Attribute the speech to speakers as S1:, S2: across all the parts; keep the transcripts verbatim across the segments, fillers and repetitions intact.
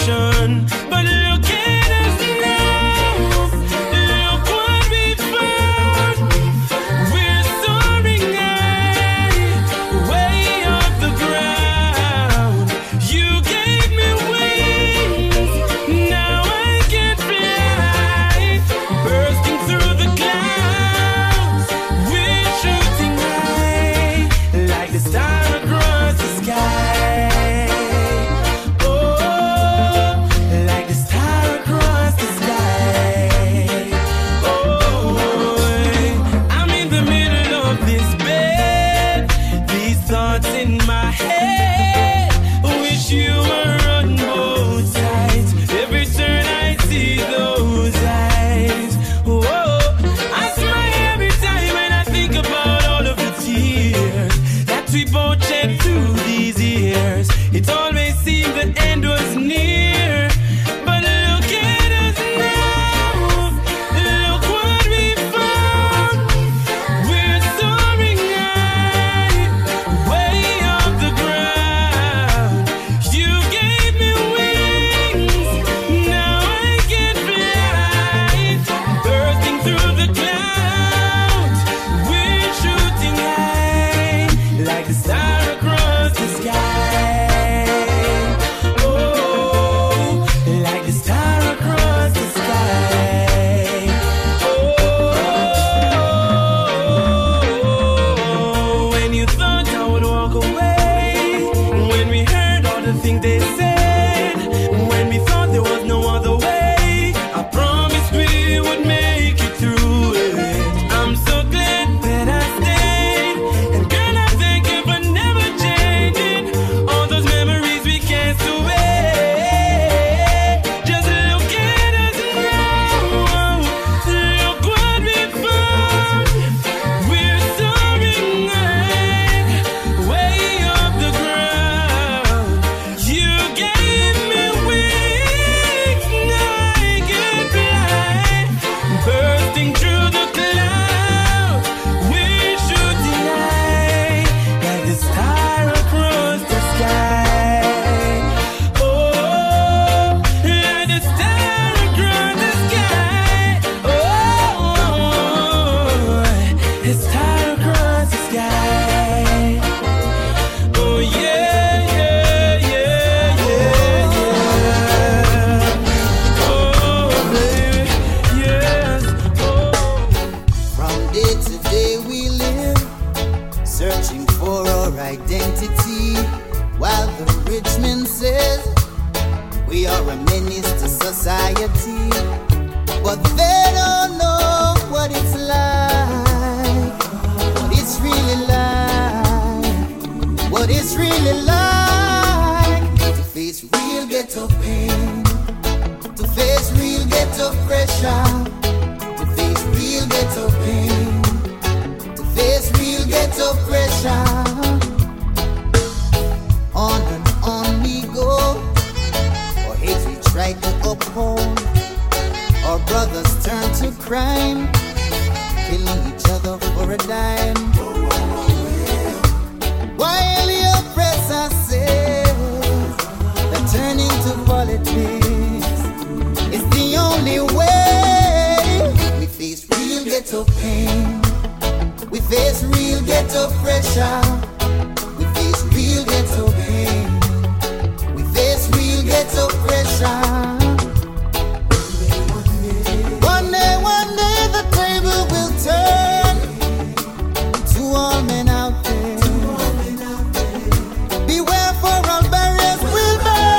S1: nation. But look at us now, look what we found. We're soaring high, way off the ground. You gave me wings, now I can fly, bursting through the clouds. We're shooting high, like the star across the sky. Oh, like the star across the sky. Oh, I'm in the middle of this bed, these thoughts in my head. Wish you were on both sides. Every turn I see those eyes. Oh, I smile every time when I think about all of the tears that we both shed through these years. It always seemed the end was near. But look at us now, look what we found. We're soaring high, way off the ground. You gave me wings, now I can fly, bursting through the clouds. We're shooting high, like the star across the sky. Oh, like the star across the sky. Oh, when you thought I would walk away, when we heard all the things they said, when we thought there was no other way, I promised we would make it through it. I'm so glad that I stayed, and girl, I thank you for never changing all those memories we cast away. Just look at us now, look what we found. We're soaring high, way off the ground. You gave me wings, now I can fly, bursting through the clouds. We're shooting high, like the star across the sky. Oh, like the star across the sky. Oh, the star across the sky. Oh yeah, yeah, yeah, yeah, yeah. Oh baby, yes. Oh.
S2: From day to day we live, searching for our identity, while the rich man says we are a menace to society. But they don't know what it's like, what it's really like, what it's really like to face real ghetto pain, to face real ghetto pressure, to face real ghetto pain, to face real ghetto pressure. On and on we go, or hate we try to uphold. Our brothers turn to crime, killing each other for a dime. While the oppressor says that turning to politics is the only way. We face real ghetto pain, we face real ghetto pressure, we face real ghetto pain, we face real ghetto pressure. One day, one day the table will turn to all men out there. Beware, for all barriers will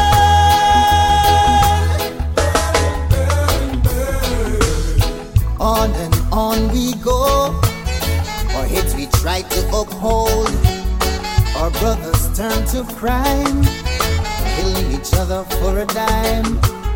S2: burn. On and on we go, our hate we try to uphold. Our brothers turn to crime, killing each other for a dime.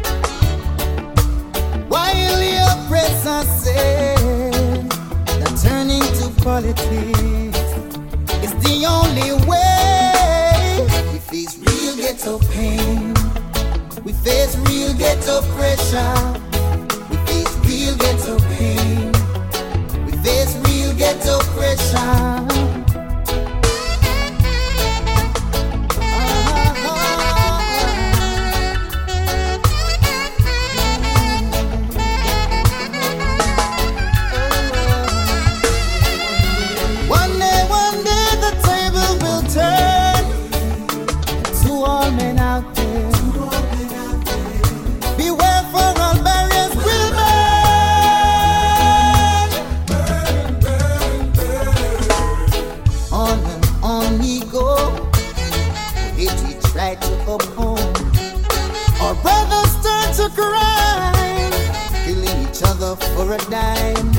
S2: While the oppressor said that turning to politics is the only way. We face real ghetto pain, we face real ghetto pressure, we face real ghetto pain, we face real ghetto pressure. home. Our brothers turn to crime, killing each other for a dime.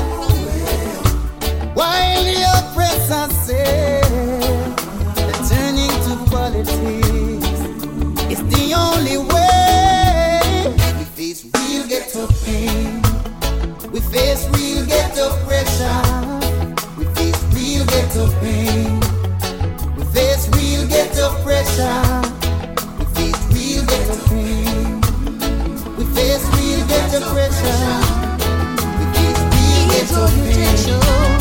S2: While the oppressors say they're turning to politics, it's the only way. We face real ghetto pain, we face real ghetto pressure, we face real ghetto pain, we face real ghetto pressure, we face real ghetto pain, we face real ghetto pressure, we face real ghetto pain.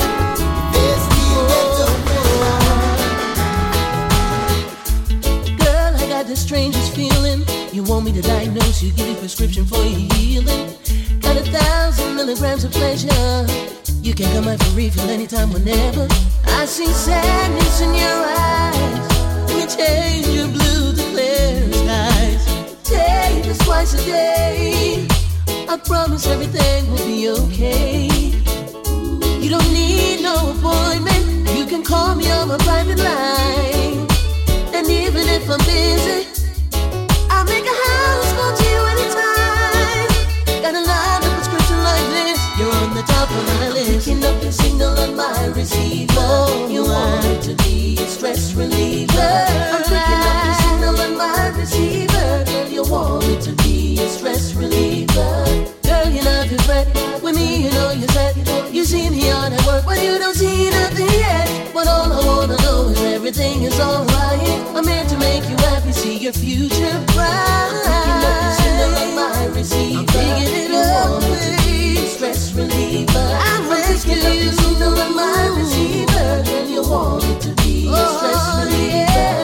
S3: Girl, I got the strangest feeling. You want me to diagnose you, give you a prescription for your healing. Got a thousand milligrams of pleasure. You can come out for refill anytime, whenever. I see sadness in your eyes. Let me change your blue to clear skies. Take this twice a day. I promise everything will be okay. You don't need no appointment. You can call me on my private line. And even if I'm busy, I'll make a house call to you anytime. Got a line of prescription like this. You're on the top of my list. Picking up your signal on my receiver. You want it to be a stress reliever. I'm picking up your signal on my receiver. Girl, you want it to be a stress reliever. Girl, you know you're ready. With me, you know you're set. You see me on at work, but you don't see nothing yet. But all I wanna know is everything is alright. I'm here to make you happy, see your future bright. I'm picking up the signal on my receiver. I'm picking it up, baby. Stress reliever. I'm picking up the signal on my receiver. Girl, you want it to be a stress reliever.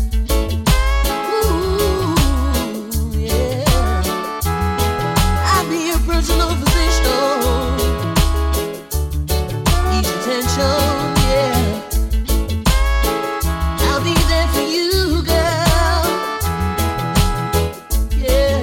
S3: Ooh, yeah. I'll be your personal physician. Ease your tension, yeah. I'll be there for you, girl. Yeah.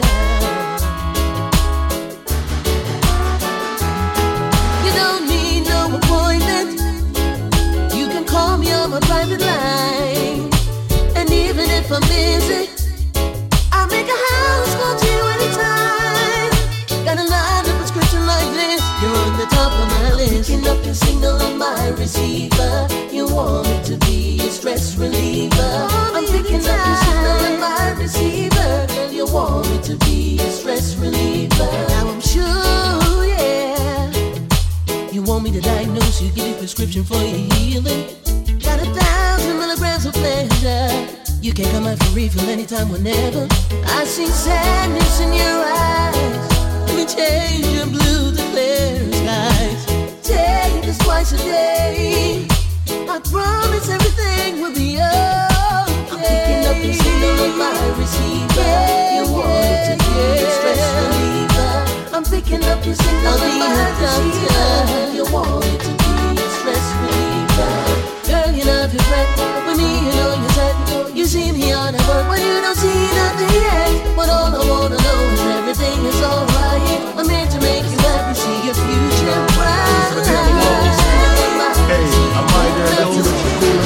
S3: You don't need no appointment. You can call me on my private line. And even if I'm busy, I'll make a house call to you anytime. Got a line of prescription like this. You're on the top of my list. Picking up your signal on my receiver. You want it to be a stress reliever. I'm picking up your signal on my receiver. Girl, you want it to be a stress reliever. Now I'm sure, yeah, you want me to diagnose you, give you a prescription for your healing. Got a thousand milligrams of pleasure. You can come out for refill anytime, whenever. I see sadness in your eyes. Let me change your blue to clear skies. Take this twice a day. I promise everything will be okay. I'm picking up your signal on my receiver. You want it to be a stress reliever. I'm picking up your signal on my receiver. You want it to be a stress reliever. Girl, you know you're right. With me, you know you're set. You see me on at work, but you don't see nothing yet. But all I wanna know is everything is alright. I'm here to make you happy, see your future bright.
S4: Hey, I'm right there, don't look cool,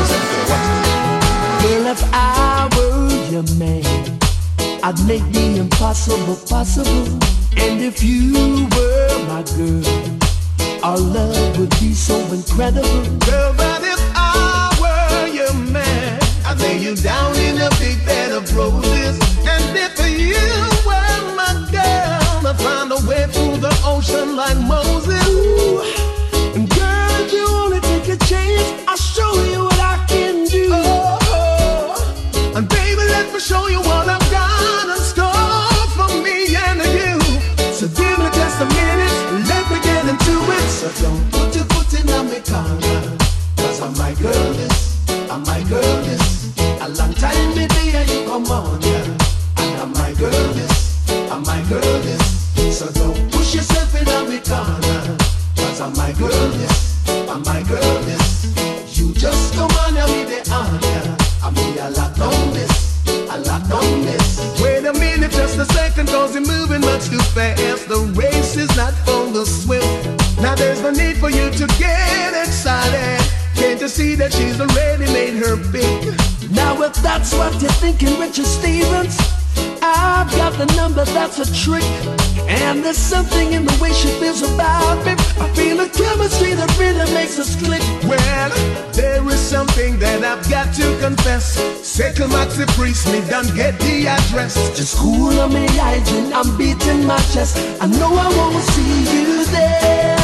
S4: girl, if I were your man, I'd make the impossible possible. And if you were my girl, our love would be so incredible. Girl, but if I were your man, I'd lay you down in a big bed of roses. And if you were my girl, I'd find a way through the ocean like Moses. Ooh. And girl, you only take a chance, I'll show you what I can do. Oh, oh. And baby, let me show you what I've got in store for me and you. So give me just a minute, let me get into it. So don't put your foot in my corner, cause I'm my girl this, I'm my girl this. A long time baby and you come on, yeah. And I'm my girl this, I'm my girl this. So don't push yourself in my corner, cause I'm my girl this, I'm my girl this. You just come on and be the honor, I mean a lot on this, a lot on this. Wait a minute, just a second, cause you're moving much too fast. The race is not for the swift. Now there's no need for you to get excited. Can't you see that she's already made her pick? Now if that's what you're thinking, Richard Stevens. I've got the number, that's a trick. And there's something in the way she feels about me. I feel a chemistry that really makes us click.
S5: Well, there is something that I've got to confess. Second Maxi Priest, me don't get the address.
S4: Just cool on me hygiene, I'm beating my chest. I know I won't see you there.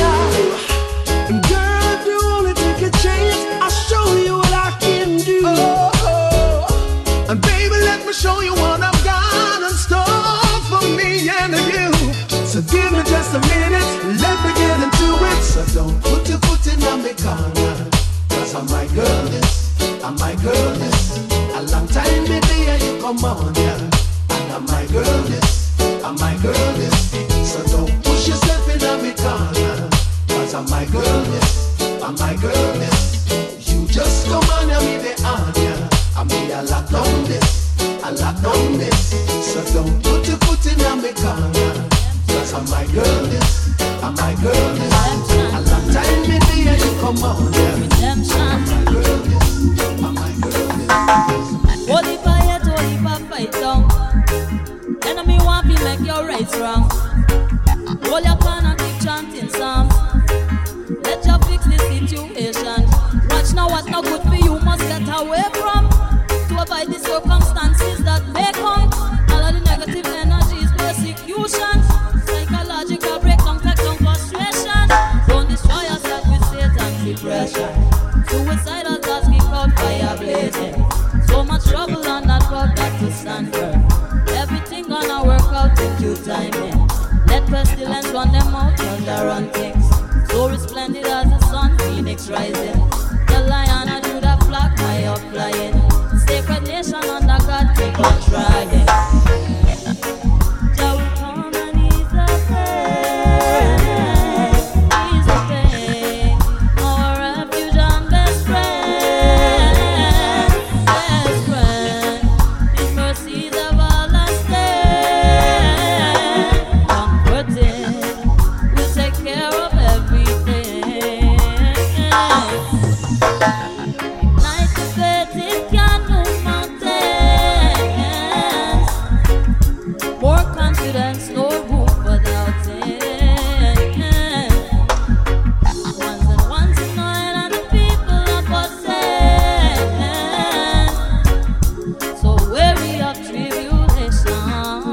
S4: And girl, if you only take a chance, I'll show you what I can do.
S5: Oh, oh. And baby, let me show you what I've got in store for me and you. So give me just a minute, let me get into it. So don't put your foot in on me corner, cause I'm my girl this, I'm my girl this. A long time baby and you come on, yeah. And I'm my girl this, I'm my girl this. So don't push yourself in on me corner, cause I'm my girl this, I'm my girl this. You just come on and me the on, yeah. I me a lock down this, I lock down this. So don't put your foot in on me corner, cause I'm my girl this, I'm my girl this. A long time baby and you come on, yeah. I'm my girl this, I'm my girl this.
S6: Holy fire, holy fire, fight down. Enemy want me make your rights wrong. Hold your pan and keep chanting psalms. Let you fix the situation. Watch now what not good for you must get away from. To avoid the circumstances that may come. All of the negative energies, persecution, psychological breakdown, breakdown, frustration. Don't destroy yourself with Satan's depression. Suicidal thoughts keep out fire blazing. So much trouble on that road, got to stand firm. Everything gonna work out in due timing. Let pestilence run them out, thunder run things. So resplendent as the sun, phoenix rising. The lion and Judah flock high up flying. Sacred nation under God, keep on trying. Jah will come and ease the pain, ease the pain. Our refuge and best friend, best friend. His mercies everlasting, comforting, will take care of everything. Night to faith, it can move mountains. More confidence, no room for doubting. Ones and ones annoyed and the people are possessed. So weary of tribulation,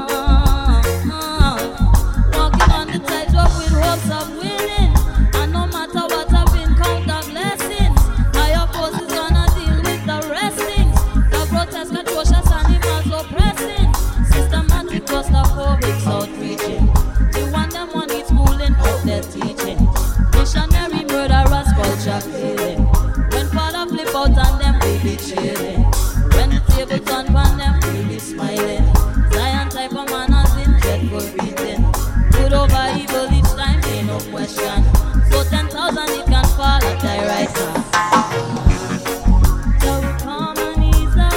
S6: walking on the tightrope with hopes of winning. And no matter what I've been count of blessings, higher force is gonna deal with the restings. The grotesque, atrocious animals oppressing. Systematic claustrophobics outreaching. You want them one eat schooling out their teaching. Missionary murderers culture killing. When father flip out on them we be chilling. When the table turn on them we be smiling. Zion type of manners in dreadful beating. Good over evil each time, ain't no question. So ten thousand it can fall at thy right hand. Jah will come and ease the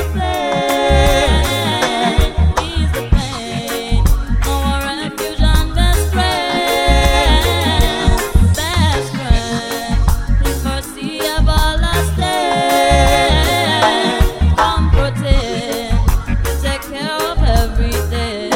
S6: pain, ease the pain. Our refuge and best friend, best friend. His mercy everlasting, comforting, take care of everything.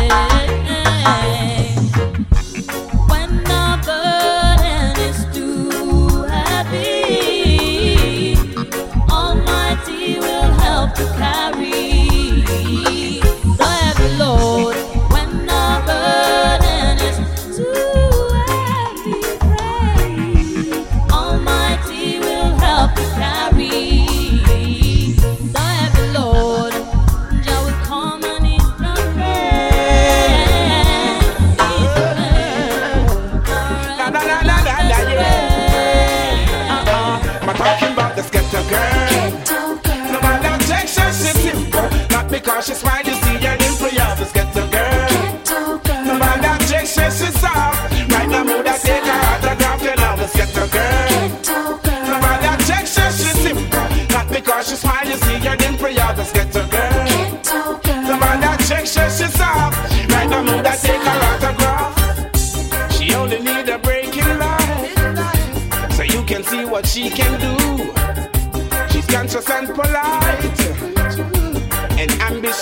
S6: When the burden is too heavy, Almighty will help to carry the heavy load. When the burden is too heavy, pray, Almighty will help to carry the heavy load. Jah will come and ease the pain, ease the pain.
S5: La, la, la, la, la, la, yeah. Uh-uh. I'm talking about this ghetto girl. No matter objection, she's simple. Not because she smile, you see her in prayer. This ghetto girl. No matter objection, she's soft. Right now, mood I take her autograph, you know this ghetto girl. No matter objection, she's simple. Not because she smile, you see her in prayer. This ghetto girl. No matter objection, she's soft. Right now, mood I take her autograph. She only need a break in life, so you can see what she can do. She's conscious and polite.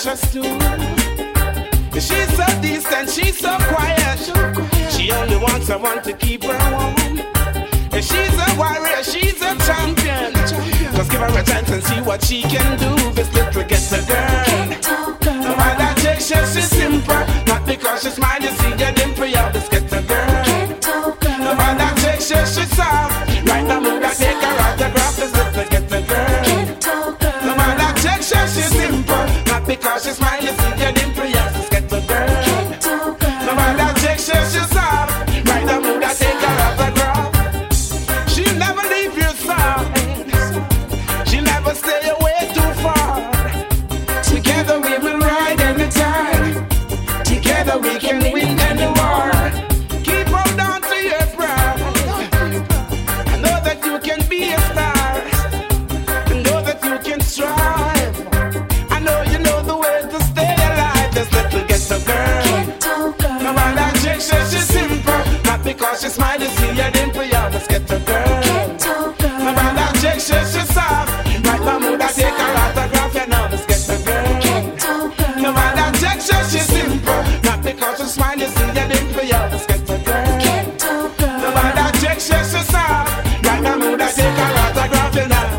S1: precious too. She's so decent, she's so quiet. She only wants someone to keep her warm. And she's a warrior, she's a champion. Just give her a chance and see what she can do. This little ghetto girl. No matter take she, she's simple. Not because she's mine, you see your dimple, you're this ghetto girl. No matter take she, she's soft. Right now, move that take her autograph. This little ghetto girl. No matter take she, she's simple. Not because she's mine, you see your dimple, you're this ghetto girl. No matter take she, she's soft. Right now, move that take her autograph. She'll never leave your side. She'll never stay away too far. Together we will ride any time. Together we can win any war. Keep hold on to your pride. I know that you can be a star. I know that you can strive. I know you know the way to stay alive. This little ghetto girl. No matter chick, she's simple. Not because she's smiley, see your dimple, you're this ghetto girl. No matter chick, she's soft. Right now, mood I take her autograph, you know this ghetto girl. No matter chick, she's simple. Not because she's smiley, see your dimple, you're this ghetto girl. No matter chick, she's soft. Right now, mood I take her autograph, you know.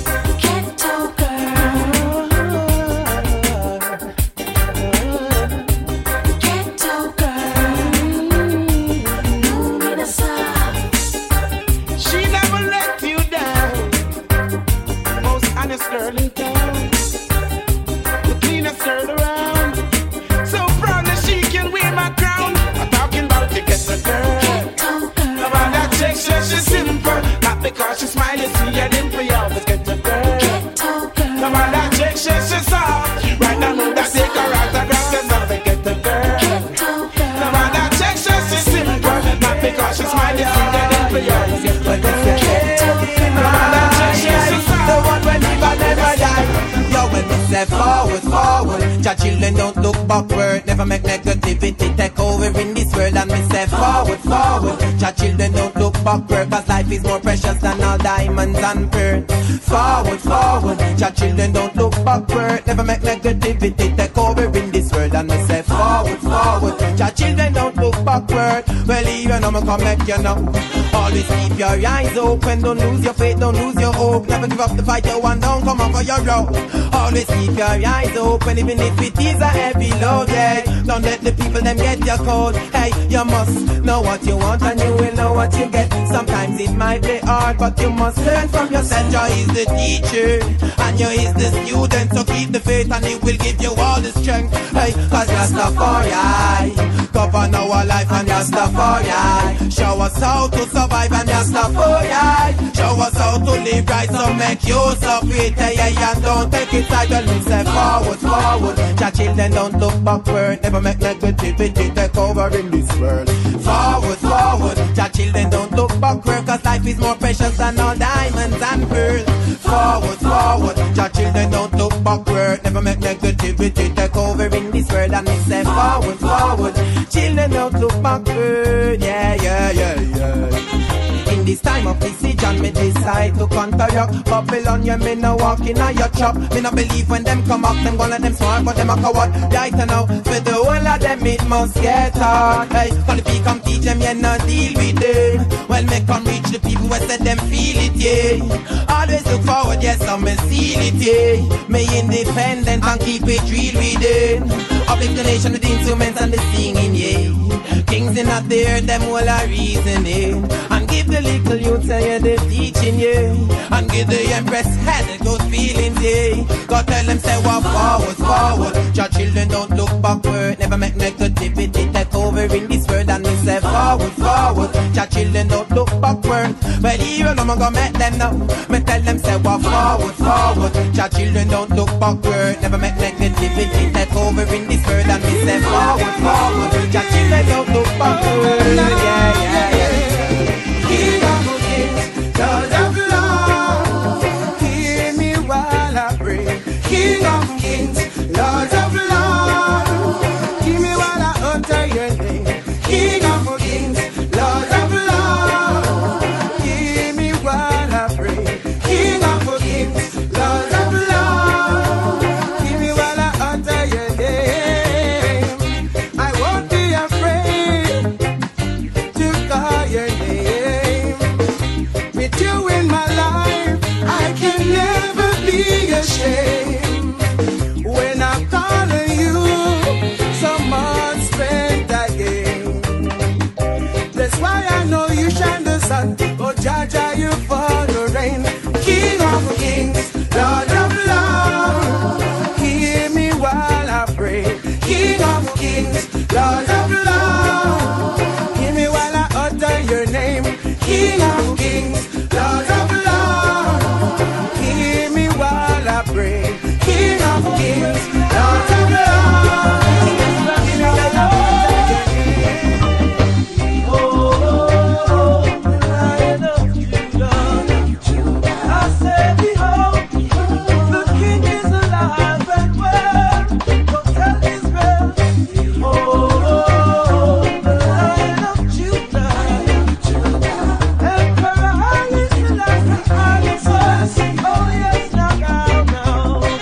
S1: She never let you down. Most honest girl in town. The cleanest girl around. So proud that she can wear my crown. I'm talking about you, get the girl. No matter chick, she's simple. Not because she's smiley, see your dimple, you always get the girl. No matter chick, she's soft. Right now, move that take her autograph, you know they get the girl. No matter chick, she's simple. Not because she's smiley, see your dimple, you always get the girl.
S7: The one when never never die. Yo, when we say forward, forward, your children don't look backward. Never make negativity take over in this world. And we say forward, forward, your children don't look backward. Cause life is more precious than all diamonds and pearls. Forward, forward, your children don't look backward. Never make negativity take over in this world. And we say forward, forward, your children don't look backward. Well, even I'm gonna make you know. Always keep your eyes open. Don't lose your faith, don't lose your hope. Never give up the fight you want, don't come up for your road. Always keep your eyes open, even if it is a heavy load, yeah. Don't let the people them get your code. Hey, you must know what you want and you will know what you get. Sometimes it might be hard, but you must learn from yourself. Joy is the teacher and you is the student. So keep the faith and it will give you all the strength. Hey, cause Rastafari govern our life and Rastafari show us how to survive and Rastafari show us how to live right. So make use of it, hey, hey, and don't take it idle. Say forward, forward, your children don't look backward. Never make negativity take over in this world. Forward, forward, your children don't look backward. Cause life is more precious than all diamonds and pearls. Forward, forward, your children don't look backward. Never make negativity take over in this world. And we say forward, forward, children don't look backward. Yeah, yeah, yeah, yeah. In this time of decision, me decide to counteract Babylon, yeah, me no walk in a your chop. Me no believe when them come up, them gonna let them smart, but them a coward. Right now, for the whole of them, it must get hard. Hey, gonna be come teach them, yeah, not deal with them. Well, me come reach the people where said them feel it, yeah. Always look forward, yes, I'm a seal it, yeah. Me independent and keep it real with them. Uplift the nation with the instruments and the singing, yeah. Kings in up there, them all are reasoning. And give the little youth say the teaching, yeah. And give the empress head a good feeling, yeah. God tell them say walk forward, forward. Your children don't look backward. Never make negativity take over in this world. And we say forward, forward. Your children don't look backward. But even I'm gonna make them know. Me tell them say walk forward, forward. Your children don't look backward. Never make negativity take over in this world. And we say forward, forward. Your children don't look backward. Yeah, yeah, yeah.
S1: King of kings, Lord of lords, hear me while I pray. King of kings, Lord of lords, hear me while I utter your name. King of kings, Lord of lords, hear me while I pray. King of kings, Lord of lords, hear me while I utter your name.
S7: kings, Lord of lords. Hear me while I utter your name, King of kings, Lord of lords. Hear me while I pray, King of kings, Lord of lords. Hear me while I utter your name. Oh, the Lion of Judah. I say, behold, the King is alive and well. Go tell Israel, oh, the Lion of Judah. Emperor Haile Selassie, Haile Selassie. Oh yes, now, now, now.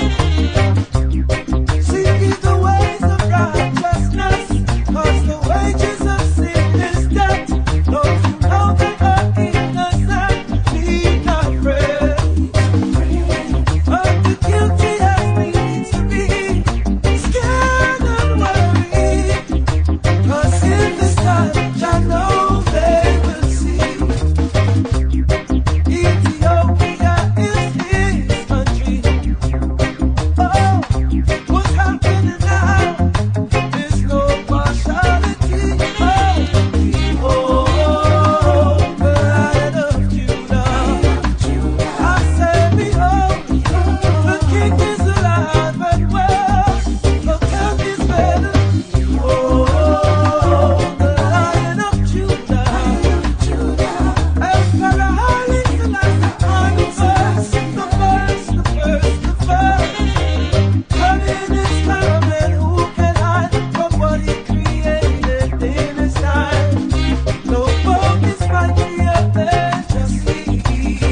S7: Seek ye the ways of righteousness, 'cause the wages of sin is death. Those who know they are innocent need not pray. But the guilty has need to be scared and worried, 'cause in this time I know they will see. Ethiopia is his country. Oh, what's happening now? There's no partiality. Oh, oh, the Lion of Judah. I say, behold, the King is alive and well. So tell Israel, oh, the Lion of Judah. Emperor Haile Selassie, on the first, the first, the first, the first. Coming is coming, who can hide from what he created in his time? No focus might be up there, just see.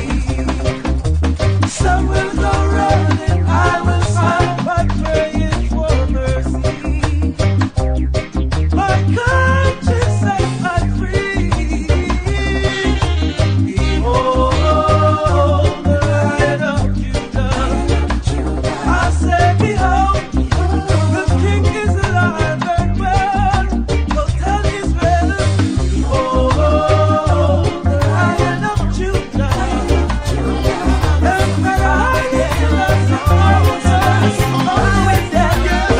S7: Some will go running, I will find by praying for mercy. My country set my free. Behold, the Lion of Judah. I say, behold, the King is alive and well. Go tell Israel, oh, the Lion of Judah. Emperor Haile Selassie, always there.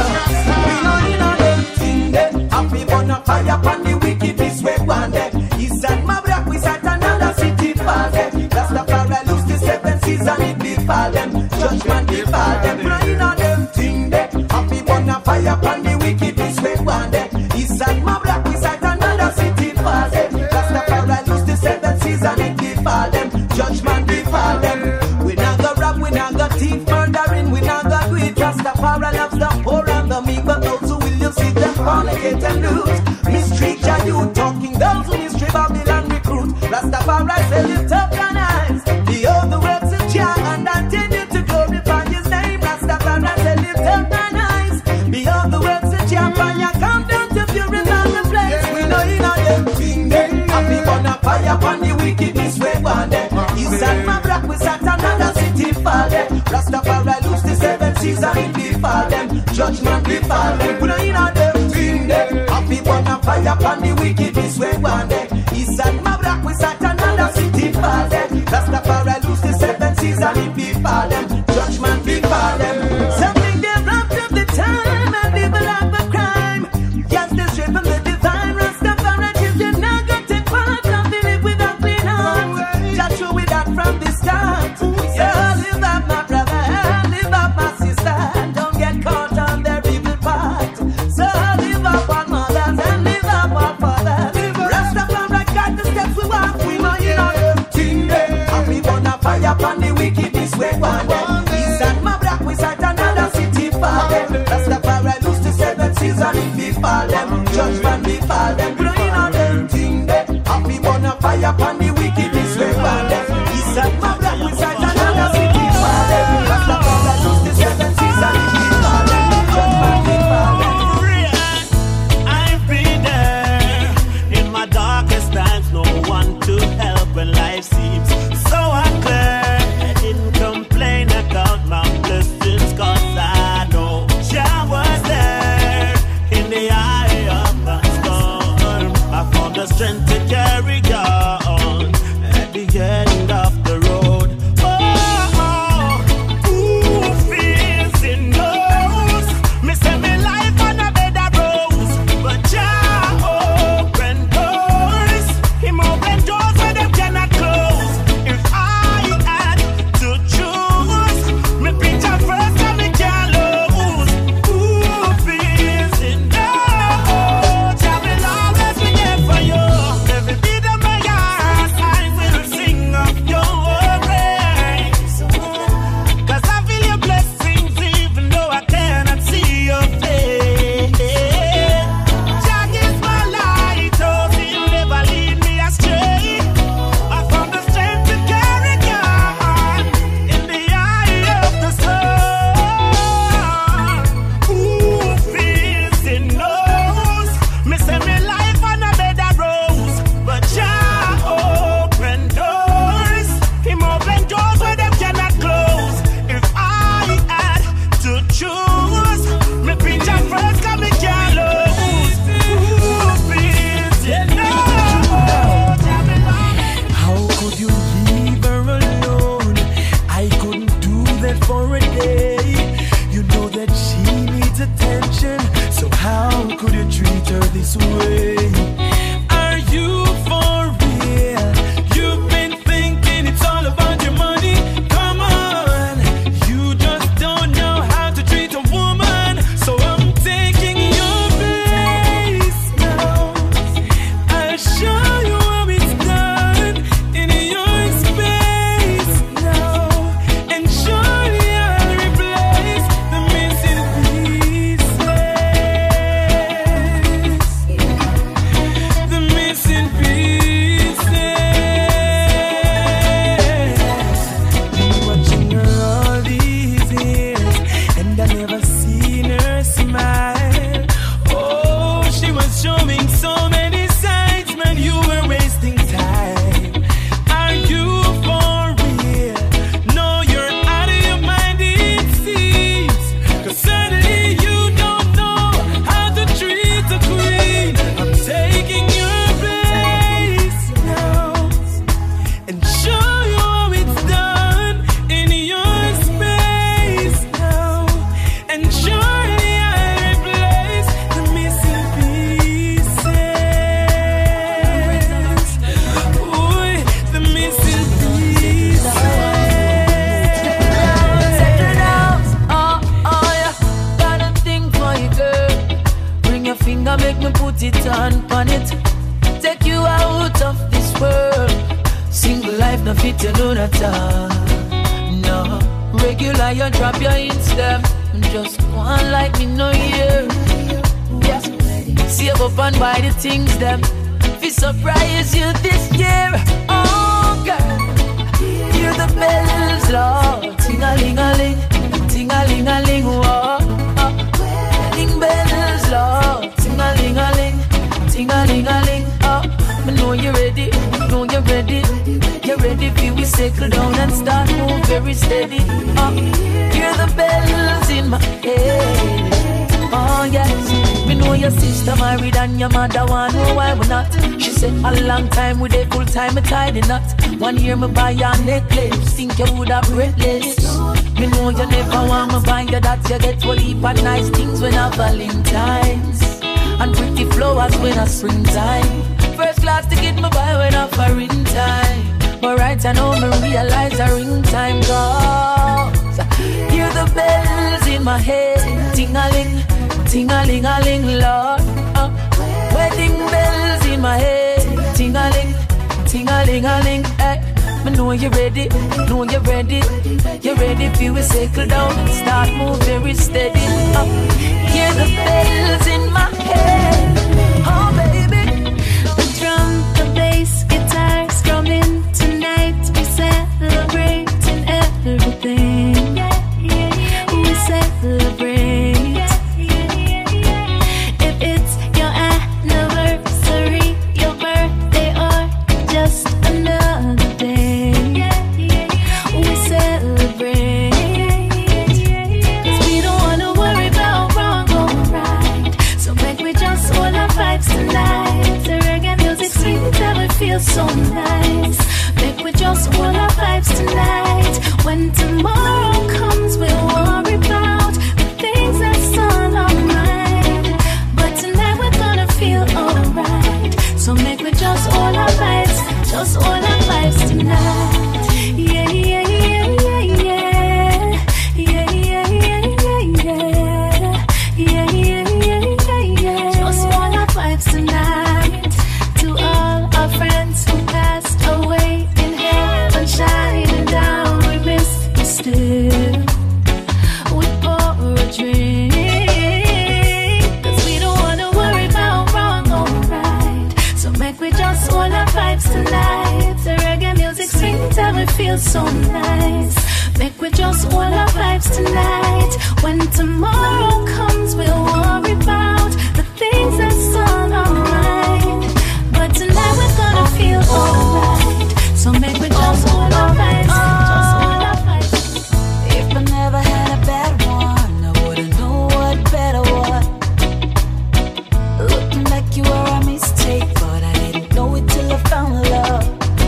S7: We know in a them thing there. Happy burn a fire upon the wicked this way one day. He said, my black we sat another city fall them. Rastafari lose the seven seas and it befall them. Judgment befall them. We know in a them thing there. Happy burn a fire upon the wicked this way one day. He said, my black we sat another city fall them. Rastafari lose the seven seas and it befall them. Judgment befall them. We not go rob, we not go thief, murdering, we not go do it. Rastafari loves the poor and the meek, but those who will you see them fornicate and lose. Mistreat your youth, talking those who mistreat Babylon recruit. Rastafari say lift up your eyes, behold the works of Jah, and continue to glorify his name. Rastafari say lift up your eyes, behold the works of Jah, and you come down to purify the place. We know you know them thing there. Happy burn a fire upon the wickedness way one day. He said my black we sat another city fall them. Rastafari lose the seven seas and it befall them. Judgment befall them. We know you know them thing there. Happy burn a fire upon the wickedness way one day. He said my black we sat another city fall them. Rastafari lose the seven seas and it befall them. Judgment befall them. Something they robbed of the time and people have a crime. Yes, they strip from the divine. Rastafari children now go take part and they live without clean hearts. Just show with that from the start. So live up my brother, live up my sister. Don't get caught on their evil part. So live up on mothers and live up on fathers. Rastafari got the steps we walk. We know you know them thing there. Happy burn a fire upon the wicked this way one day. He said my black we sight another city fall them. Rastafari lose the seven seas and it befall them. Judgment befall them. We know you know them thing there. Happy burn a fire upon the wicked this way one day. He said my black we sight another city fall them. Rastafari lose the seven seas and it befall them. Judgment befall them.
S1: I've been there in my darkest times. No one to help when life seems so unclear. I didn't complain about my blessings, 'cause I know Jah was there in the eye of the storm. I found the strength to carry on at the end of the road. could you treat her this way? Are you for real? You've been thinking it's all about your money. Come on, you just don't know how to treat a woman. So I'm taking your place now. I'll show you how it's done in your space now. And surely I'll replace the missing pieces. The missing pieces. Been watching her all these years, and I never seen her smile. Oh, she was showing so many signs, man, you were wasting time. Are you for real? No, you're out of your mind, it seems. Cause suddenly you don't know how to treat a queen. I'm taking your place now and show you how it's done in your space now. And surely I'll replace the missing pieces. Ooh, the missing pieces.
S3: Settle down, oh, oh, yeah. Got a thing for you, girl. Bring your finger, make me put it on, on it. Take you out of this world. Single life, no fit you know that all. No, regular, you drop your instep. Just one like me, no year. Yeah, save up and buy the things them. Fi surprise you this year. Oh, girl. Hear the bells, Lord. Ting-a-ling-a-ling, ting-a-ling-a-ling, whoa. Oh. Ring bells, Lord. Ting-a-ling-a-ling, ting-a-ling-a-ling, oh. Me know you're ready, know you're ready. You're ready for we settle down and start move very steady. Oh. Hear the bells in my head. Oh, yes. Me know your sister married and your mother want know why we not. She said a long time with a full time, I tied the knot. One year me buy your necklace, think you would have breathless. Me know you never want me buy you that. You get one heap of nice things when a Valentine's and pretty flowers when a springtime. First class ticket me buy when a foreign time. But right I know me realize a ring time goes. Hear the bells in my head, ting-a-ling, ting-a-ling-a-ling, Lord. Uh, wedding bells in my head, ting-a-ling, ting-a-ling-a-ling. Hey, me know you're ready, know you're ready. You're ready for we settle down and start move very steady. Uh, hear the bells in my head, oh baby.
S8: The drum, the bass, guitar strumming. Tonight we celebrating everything. We celebrate. If it's your anniversary, your birthday, or just another day, we celebrate. 'Cause we don't wanna worry about wrong or right. So make we just hold our vibes tonight. The reggae music sweet and it feels so nice. Make we just hold our vibes tonight. When tomorrow comes, we'll worry about the things that's on our mind. But tonight we're gonna feel alright. So make we just hold our vibes, just hold our vibes tonight. Yeah, yeah, yeah, yeah, yeah. Yeah, yeah, yeah, yeah, yeah. Yeah, yeah, yeah, yeah, yeah. Just hold our vibes tonight. To all our friends who passed away in heaven, shining down, we miss you still. We pour a drink, 'cause we don't wanna worry about wrong or right. So make we just hold our vibes tonight. The reggae music sweet and it feels so nice. Make we just hold our vibes tonight. When tomorrow comes, we'll worry about the things that's on our mind. But tonight we're gonna feel alright. So make we just hold our vibes, just hold our vibes.
S3: If I never had a bad one, I wouldn't know what better was. Looking back, you were a mistake, but I didn't know it till I found love.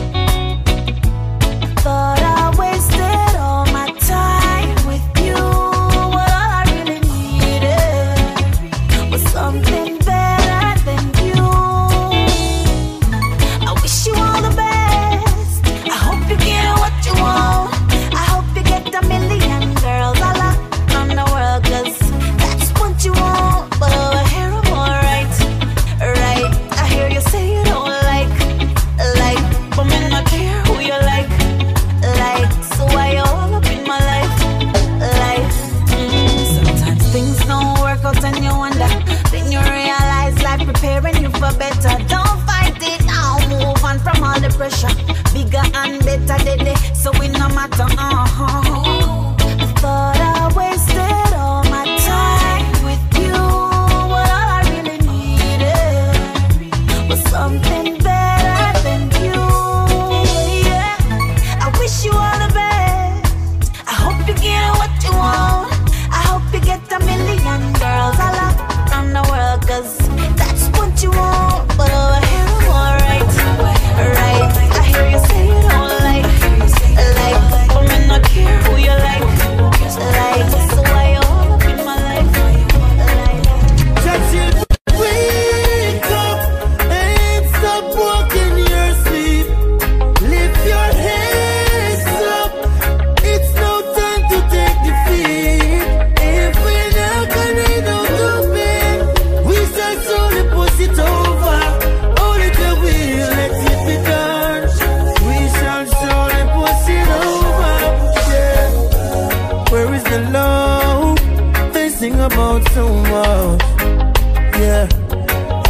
S3: Thought I wasted all my time with you, what I really needed.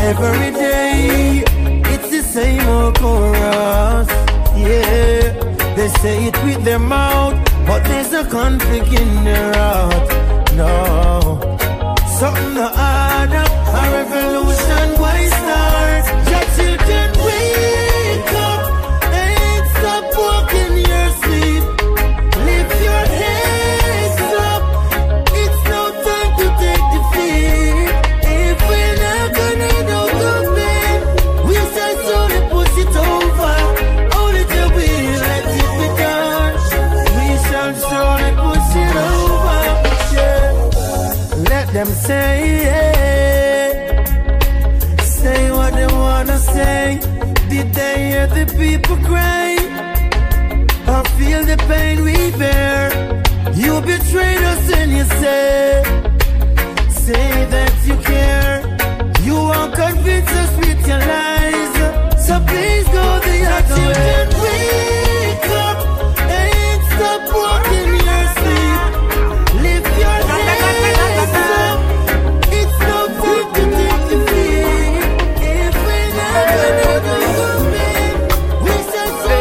S9: Every day, it's the same old chorus. Yeah, they say it with their mouth, but there's a conflict in their heart. No, something to add up, a revolution, why start? Your children wake up, ain't stop walking your sleep. Lift your heads up, it's no time to take defeat. If we're not gonna do the bed, we shall slowly push it over. Only till we let it be done, we shall slowly push it over. Yeah. Let them say, yeah. Say what they wanna say. Did they hear the people cry? Or feel the pain we bear? You betrayed us and you say, say that you care. You won't convince us with your lies. So please go the other way. Wake up, ain't stop walking your sleep. Lift your heads up. It's no time to take defeat. If we're not gonna do something, we shall say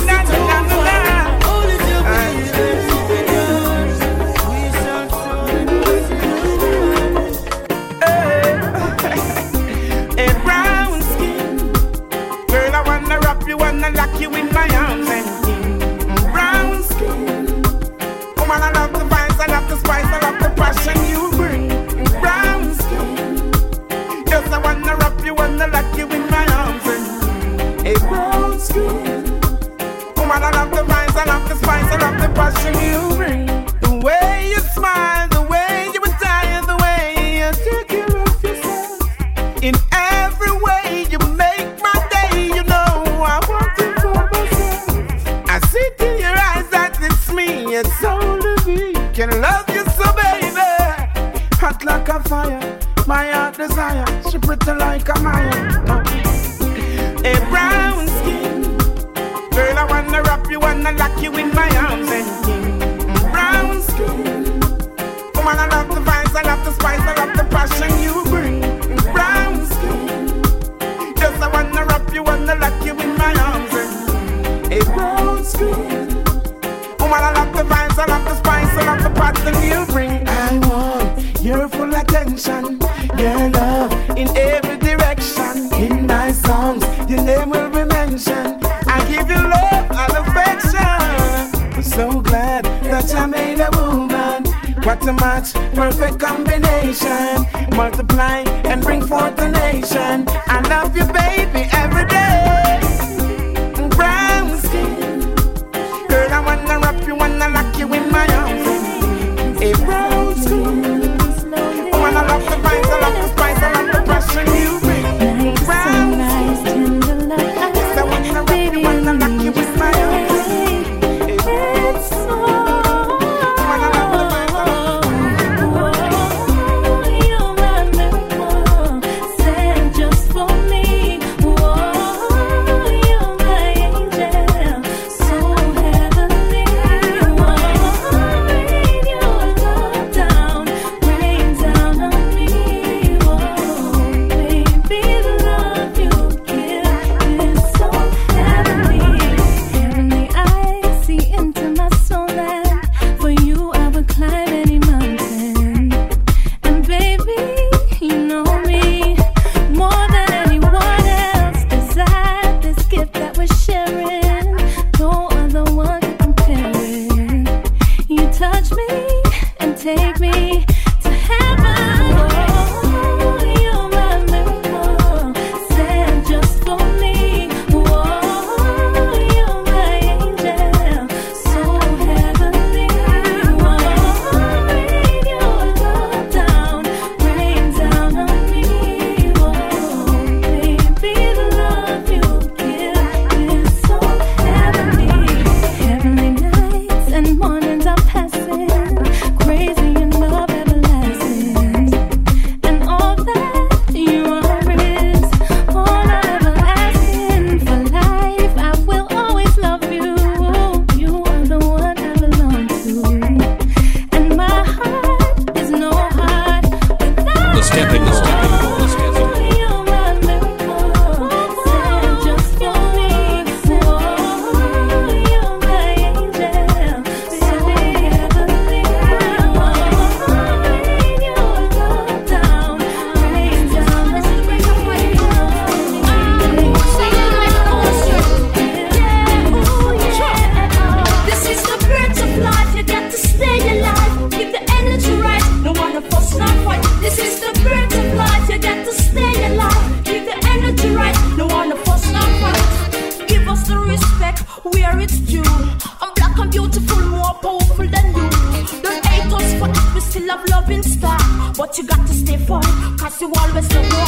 S9: only till we let it be done. We shall
S1: A brown skin, girl, I wanna wrap you, wanna lock you in my arms and brown skin, woman, I love the vibes, I love the spice, I love the passion you bring. Brown skin, yes, I wanna wrap you, wanna lock you in my arms and a brown skin, woman, I love the vibes, I love the spice, I love the passion you bring. The way you smile, the way you retire, the way you take care of yourself. In every way you make my day, you know I want it for myself. I see in your eyes that it's me, it's only me can love you so, baby. Hot like a fire, my heart desire, she pretty like a Maya. A brown skin, girl, I wanna wrap you, wanna lock you in my arms and brown skin, woman, I love the vibes, I love the spice, I love the passion you bring. Brown skin, yes, I wanna wrap you, wanna lock you in my arms and a brown skin, woman, I love the vibes, I love the spice, I love the passion you bring. I want your full attention, your love in every direction. In my songs, your name will be mentioned. I give you love and affection. I'm so glad that I made a woman. What a match, perfect combination. Multiply and bring forth a nation. I love you, baby, every day. Brown skin, girl, I wanna wrap you, wanna lock you in my arms. A brown skin, woman, I love the vibes, I love the spice, I love the passion you bring. Brown skin, yes, I wanna wrap you, wanna lock you in my arms.
S8: Just for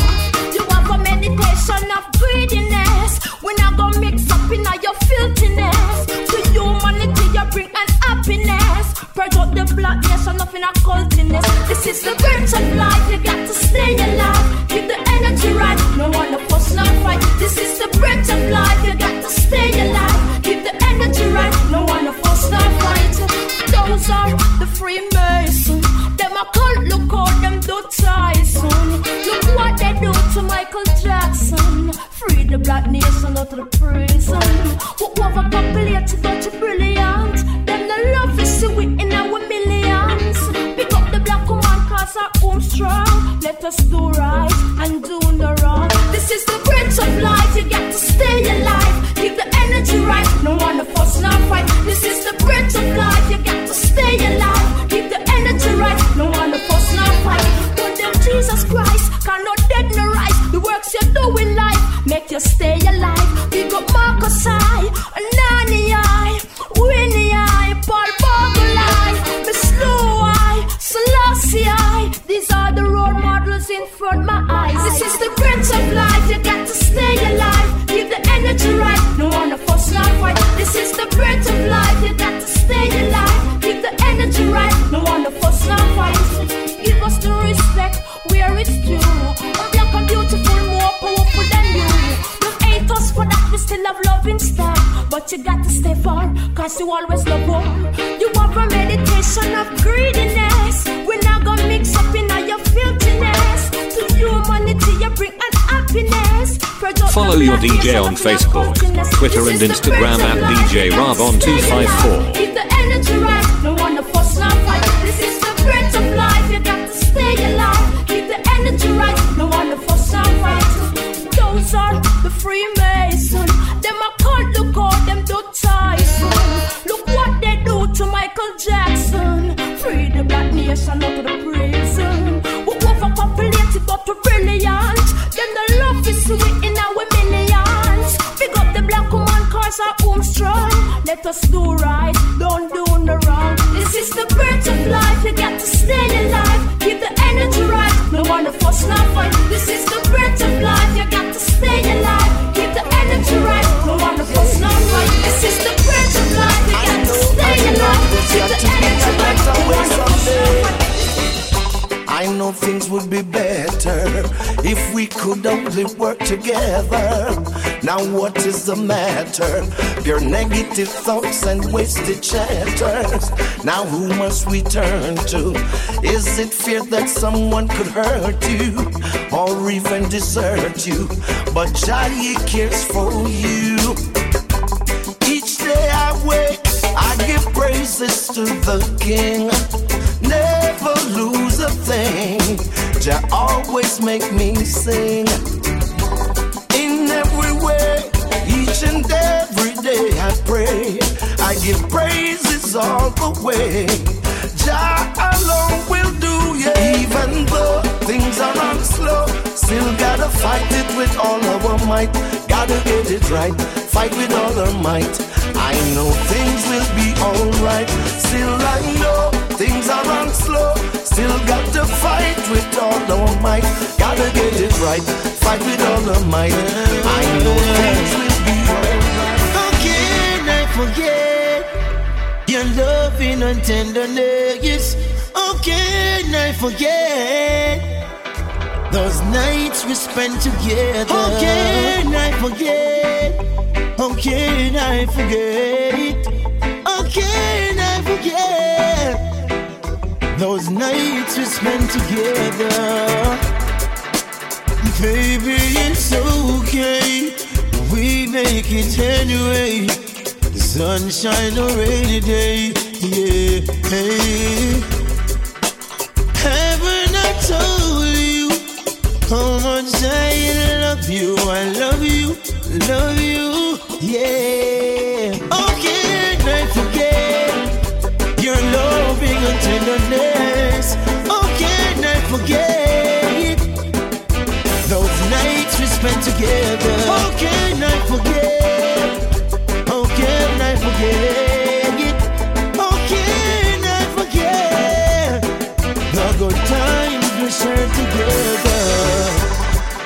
S10: You have a meditation of greediness. When I go mix up in all your filthiness. To humanity you bring an happiness. Purge out the blackness and nothing a cultiness. This is the birth of life, you got to stay alive. Keep the energy right, no one to fuss, no fight. This is the breath of life, you got to stay alive. Keep the energy right, no one to fuss, no fight. Those are the Freemasons. Them a cult, look how them do Tyson. Look what they do to Michael Jackson. Free the black nation out of the prison. Who overpopulated but you brilliant. Them the love is see we in our millions. Pick up the black woman cause our home strong. Let us do right and do no wrong. This is the breath of life, you got to stay alive. Keep the energy right, no one to fuss, no fight. This is the breath of life, you got to stay alive. Keep the energy right, no one to fuss, no fight. But them Jesus Christ, cannot dead no rise. The works you do in life, make you stay alive. Big up Marcus I, Nani I, Winnie I, Paul Bogle I, Miss Slow I, Selassie I. These are the role models in front of my eyes. This is the breath of life, you got to stay alive. Keep the energy right, no one to fuss, no fight. This is the breath of life, you got to stay alive. Keep the energy right, no one to fuss, no fight. Give us the respect where it's due. I'm black and beautiful, more powerful than you. Don't hate us for that, we still have love in stock. But you got to stay far, cause you always love war. You have a meditation of greediness. We're not gonna mix up in all your filthiness. To humanity you bring an happiness.
S11: Follow your D J on Facebook, Twitter and Instagram at D J Rob on two five four.
S10: Keep the energy right, no one to fuss, no fight. This is the breath of life, you got to stay alive. Keep the energy right, no one to fuss, no fight. Those are the Freemasons. Them a cult, look how them do Tyson. Look what they do to Michael Jackson. Free the black nation out of the prison. Who overpopulated but we're brilliant. Them the love is sweet in our millions. Pick up the black woman cause our home strong. Let us do right, don't do no wrong. This is the birth of life, you got to stay alive. Keep the energy right, no one to fuss, no fight. This is the birth of life, you got to stay alive. Keep the energy right, no one to fuss, no fight. This is the birth of life, you got to stay alive. Keep the energy right, no one to fuss, no fight.
S9: I know things would be better if we could only work together. Now what is the matter? Pure negative thoughts and wasted chatters. Now who must we turn to? Is it fear that someone could hurt you or even desert you? But Jah, He cares for you. Each day I wake, I give praises to the King. Never lose a thing. Jah always make me sing. In every way, each and every day I pray. I give praises all the way. Jah alone will do, yeah. Even though things are on slow, still gotta fight it with all our might. Gotta get it right, fight with all our might. I know things will be alright. Still I know things are on slow. Still got to fight with all our might. Gotta get it right, fight with all our might. I know things will be alright.
S12: How can I forget your loving and tenderness? How can I forget those nights we spent together? How can I forget? How can I forget? How can I forget those nights we spent together? Baby, it's okay, we make it anyway. The sunshine or rainy day, yeah. Hey. Haven't I told you how much I love you? I love you, love you, yeah. How can I forget your loving and tenderness? How can I forget those nights we spent together? How can I forget? How can I forget? How can I forget the good times we shared together?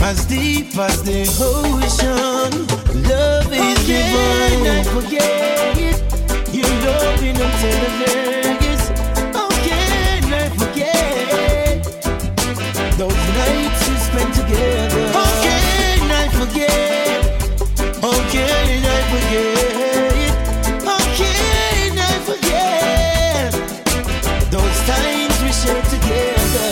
S12: as deep as the ocean. Love is divine. I forget it. Your loving until the Vegas. How can I forget those nights we spent together? How can I forget? How can I forget? How can I forget those times we shared together?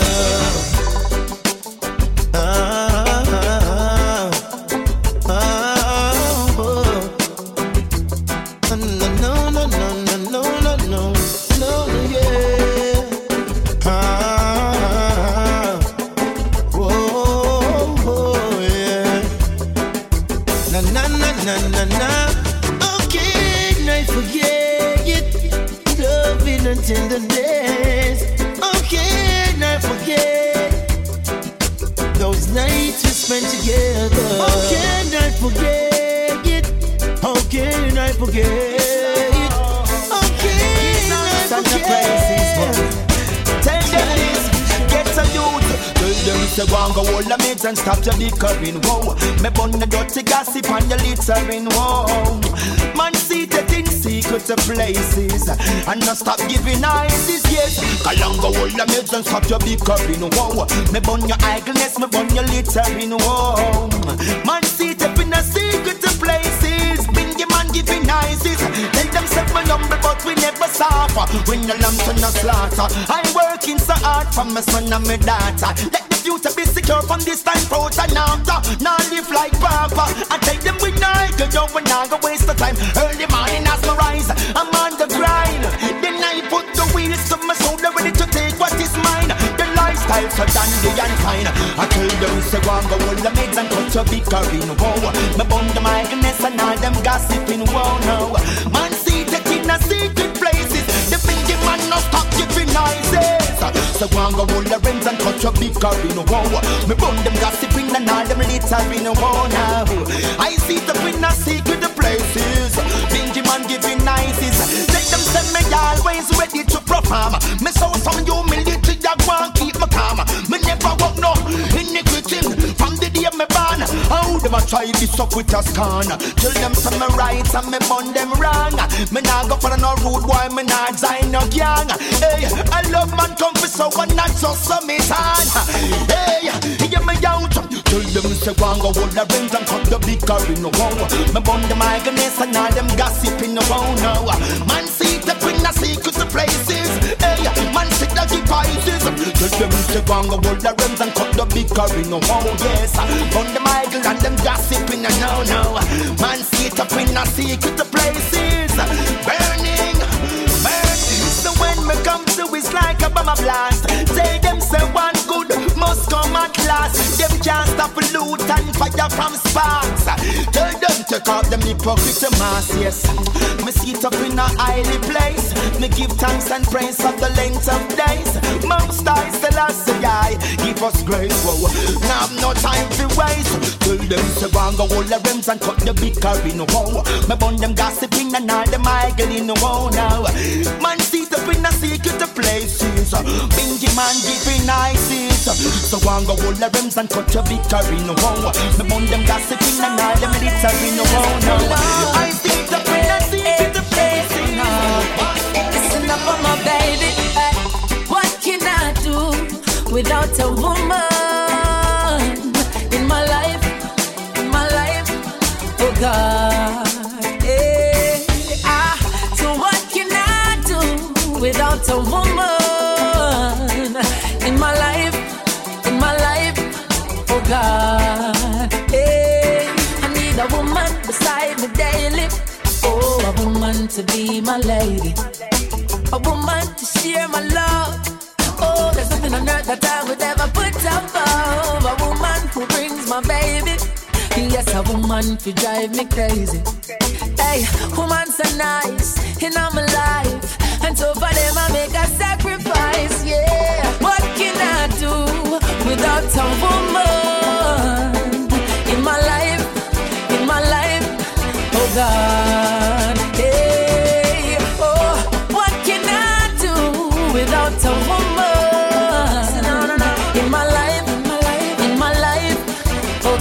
S12: In the days, how can I forget those nights we spent together? How can I forget it? How can I forget it? How can I forget? Tell them this, get a youth. Tell them say go and go hold the mates and stop your bickering. Whoa, me burn the dirty gossip and your littering. Whoa, man seated in secret places and not stop giving eyes this yes. Kalanga hold the mates and stop your bickering. Whoa, me burn your idleness, me burn your littering. Whoa, man seated in a secret places. Bingy man giving eyes. Tell them say we number but we never suffer. When your lamb to no slaughter, I'm working so hard for my son and my daughter. Let the future be secure from this time forth and after. Now live like Papa. I tell them we not go down, we not go waste the time. Early morning as I rise, I'm on the grind. Then I put the wheels to my soul, ready to take what is mine. The lifestyle so dandy and fine. I tell them say go and go hold the mates and cut your bickering. Whoa, me bun the mildness and all them gossiping. Whoa, no, man see the in a secret places. The bingy man no stop giving noises. So go and go hold the rims and cut your bickering. Whoa, me bun them gossiping and all them littering. Whoa, now I see the in a secret places. Bingy man giving noises. Let them send me always ready to perform. Me so some humility I want keep me calm. Me never walk no iniquity from the day me born. How them a try this up with a scorn? Tell them some me right and me bun them wrong. Me nah go for no rude boy, me nah join no gang. Hey, I love man come for so one not so submit on. Hey, hear me out. Tell them say go and go hold the rings and cut the bickering. Whoa, me bun them ignorance and all them gossiping. Whoa, no, man see the in a secret places. Hey, man see the devices. Tell them say go and go hold the rims and cut the bickering. Oh yes, bun them idle and them gossiping. No, no, man see it up in a secret places. Burning, burning. So when me come to it's like a bomb blast. Tell them say one good must come at last. Them can't stop loot and fire from sparks. Tell them take out them hypocrite mask. Yes, me see it up in a highly place. Me give thanks and praise of the length of days. Most I still I say I give us grace. Whoa, now have no time to waste. Tell them say go and go hold the rims and cut the bickering. Whoa, me bun them gossiping and all them idling. Whoa, now man see it up in a secret places. Bingy man giving nices. So go and go hold the rims and cut your bickering. Whoa, me bun them gossiping and all them littering. Whoa, now I see it up in a secret places.
S3: Listen up on my baby. What can I do without a woman in my life? In my life, oh God. Yeah. Ah, so what can I do without a woman in my life? In my life, oh God. Yeah. I need a woman beside me daily. Oh, a woman to be my lady. A woman to share my love. Oh, there's nothing on earth that I would ever put above. A woman who brings my baby. Yes, a woman to drive me crazy. Hey, woman so nice in my life. And so for them I make a sacrifice. Yeah, what can I do without a woman in my life? In my life, oh God. Hey, oh, what can I do without a woman? No, no, no. In my life, in my life, in my life, oh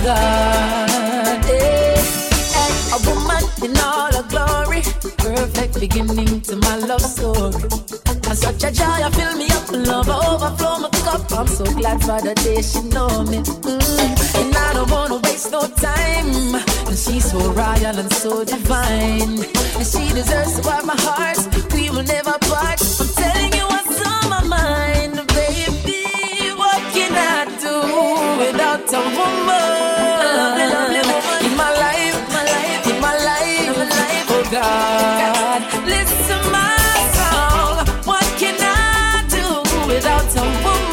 S3: beginning to my love story. And such a joy, I fill me up, love overflow my cup. I'm so glad for the day she know me. Mm. And I don't wanna waste no time. And she's so royal and so divine. And she deserves to have my heart. We will never part. I'm telling you what's on my mind, baby. What can I do without a woman in my life, my life, in my life, my life? Oh God, listen my song. What can I do without a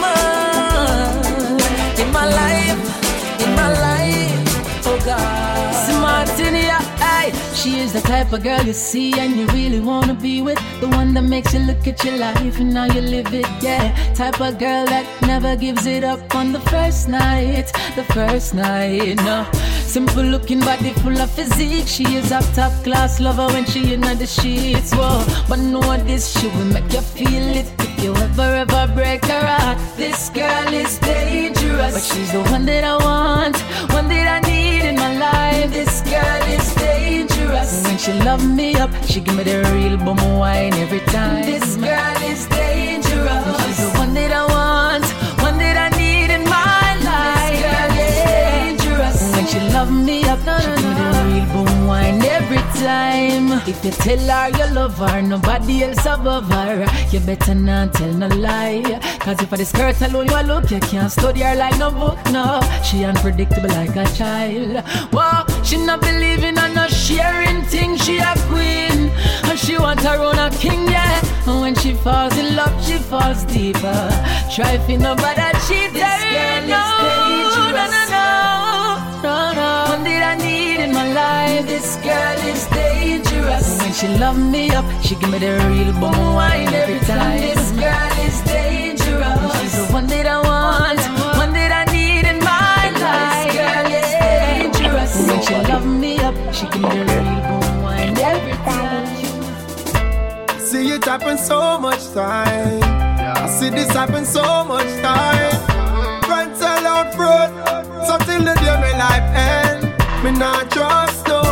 S3: woman in my life, in my life? Oh God, smart in ya, aye. She is the type of girl you see and you really wanna be with. The one that makes you look at your life and now you live it, yeah. Type of girl that never gives it up on the first night, the first night, no. Simple looking body full of physique. She is a top class lover when she in the sheets, whoa. But know this, she will make you feel it if you ever, ever break her heart. This girl is dangerous, but she's the one that I want, one that I need in my life. This girl is dangerous. When she love me up, she give me the real bum wine every time. This girl is dangerous. She's the one that I want, one that I need in my life. This girl is dangerous. When she love me up, she give me the real bum wine every time. If you tell her you love her, nobody else above her, you better not tell no lie. Cause if I the skirt alone you look, you can't study her like no book, no. She unpredictable like a child. Whoa, she not believing and not sharing things. She a queen and she want her own a king, yeah. And when she falls in love, she falls deeper. Try for nobody cheat her, no, no, no, no, no, no. One that I need in my life. This girl is dangerous. When she love me up, she give me the real bum wine every time. This girl is dangerous. She's the one that I want, one that I need in my life. This girl is dangerous. When she love me up, she give me the real bum wine every time.
S9: See it happen so much time. I see this happen so much time. Friends sell out front, so till the day my life end. Me not trust no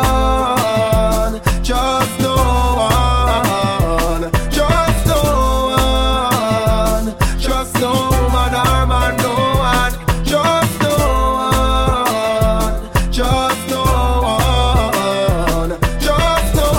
S9: one, trust no one, trust no one, trust no man or man, no one, trust no one, trust no one, trust no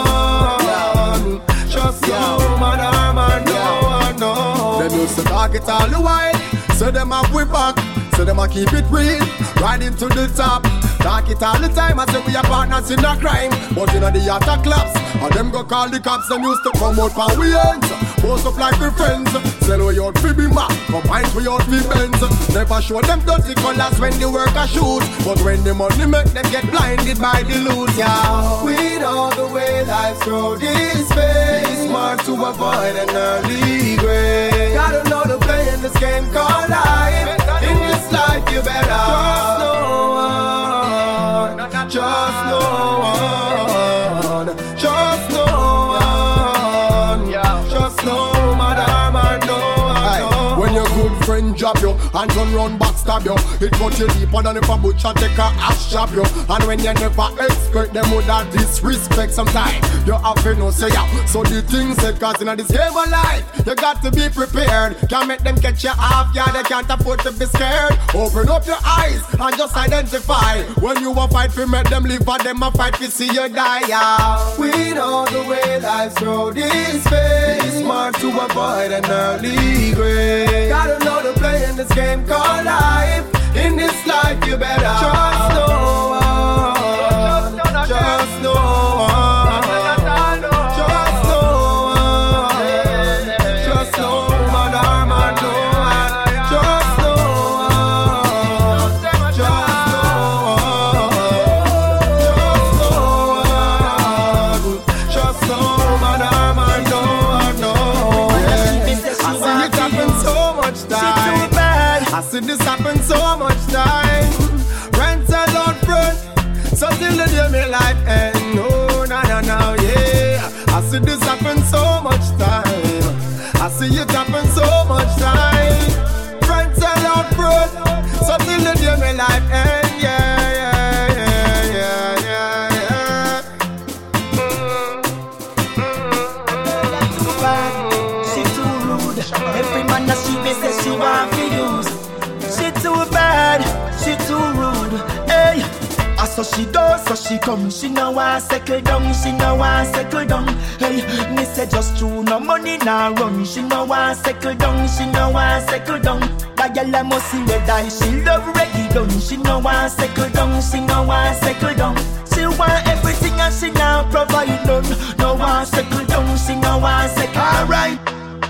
S9: one, trust no man or man, no one, no. Them used to talk it all the while, so them have we back, so them a keep it real, riding to the top. Talk it all the time, I say we are partners in a crime. But in the attack clubs, and them go call the cops, them used to come out for we ends. Post up like we friends, sell we out for be mad, combine we out for Benz. Never show them dirty colors when the work a shoot, but when the money make them get blinded by the loot, yeah. We know the way life's through this phase, smart to avoid an early grave. Gotta know the play in this game called life. In this life you better trust no one, trust no one, trust no one, trust no matter man, no one. When your good friend drop you and gun run backstab you, it cut you deeper than if a butcher take a ass chop you. And when you never expect them would have disrespect sometime, you have to know say yeah. So the things said, cause in this game of life you got to be prepared. Can't make them catch you off, yeah, they can't afford to be scared. Open up your eyes and just identify when you a fight for make them live and them a fight to see you die, yeah. We know the way life's through this phase, smart to avoid an early grave. Gotta know the play in this game called life. In this life you better trust no one, trust no one, trust no one, trust no man or man, no one, trust no one, trust no one, trust no one, trust no man or man, no one, no one, yeah. I see it happen so much time. I see this happen so much time. Rent a lot front, so till the day my life end. No, no, no, no, yeah. I see this happen so much time. I see it happen so much time. Rent a lot front, so till the day my life end. Yeah, yeah, yeah, yeah, yeah, yeah. Mm.
S13: So she does, so she come. She no want settle down, she no want settle down. Hey, me say just true, no money nah run. She no want settle down, she no want settle down. That girl I must see red eye, she love ready done. She no want settle down, she no want settle down. She want everything and she now provide none. No want settle down, she no want settle. Alright.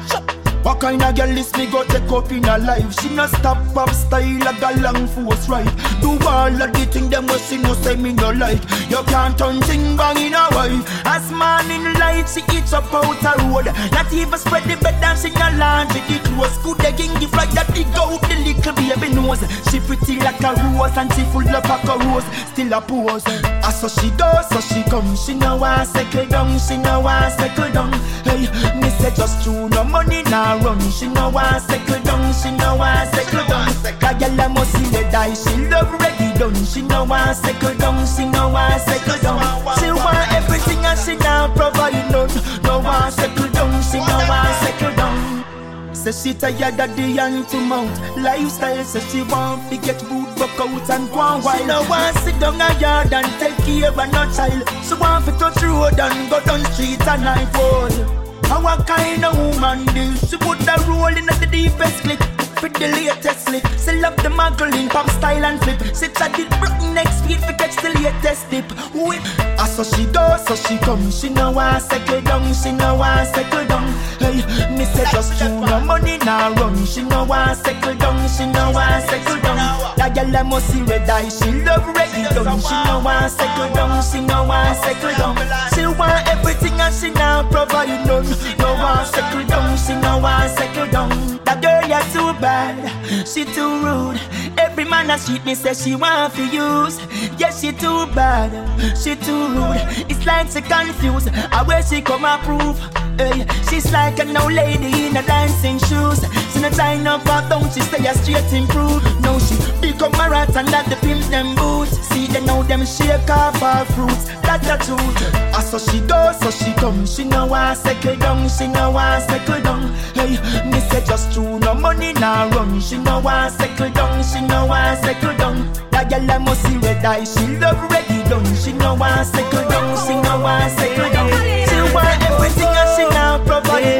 S13: What kind of girl is me go take up in her life? She no stop pop style like a long force right. Do all of the things them what she no say me no like. You can't turn thing bang in her wife. As morning light she eats up out her road. Not even spread the bed and she no laundry. It was good again give like that big out the little baby nose. She pretty like a rose and she full of a rose. Still a pose. Ah, so she does, so she come. She no want settle down, she no want settle down. Hey, me say just true, no money now run. She no want settle down, she no want settle down. That girl I must see the die, she love ready done. She no want settle down, she no want settle down. She want everything and she now provide none. No want settle down, she no want settle down. Say she tired of the hand to mount lifestyle, say she want to get good, work out and go on wild. She no want sit down a yard and take care of no child. She want to touch road and go down street and night boy. How a kind of woman this? She put the roll in at the deepest clip. For the latest slip. She love the muggling, pop style and flip. She tried the broken next feet for catch the latest dip. Whip. Ah, so she does, so she come. She no want settle down, she no want settle down. Hey, me say just you no money now run. She no want settle down, she no want settle down. That girl I must see red eye, she love ready done. She no want settle down, she no want settle down. She want everything and she now provide none. No want settle down, she no want settle down. That girl you're too bad, she too rude. Every man a street me say she want for use. Yes, she too bad, she too rude. It's like she confused, I where she come approve. Hey, she's like an old lady in a dancing shoes. She no tie no back down, she stay a straight improve. Now she become a rat and that the pimp them boots. See they know them shake off her fruits, that's the truth. Ah, so she does, so she come. She no want settle down, she no want settle down. Hey, me say just true, no money now run. She no want settle down, she no want settle down. That girl I must see red eye, she love ready done. She no want settle down, she no want settle down. She want everything and she now provide.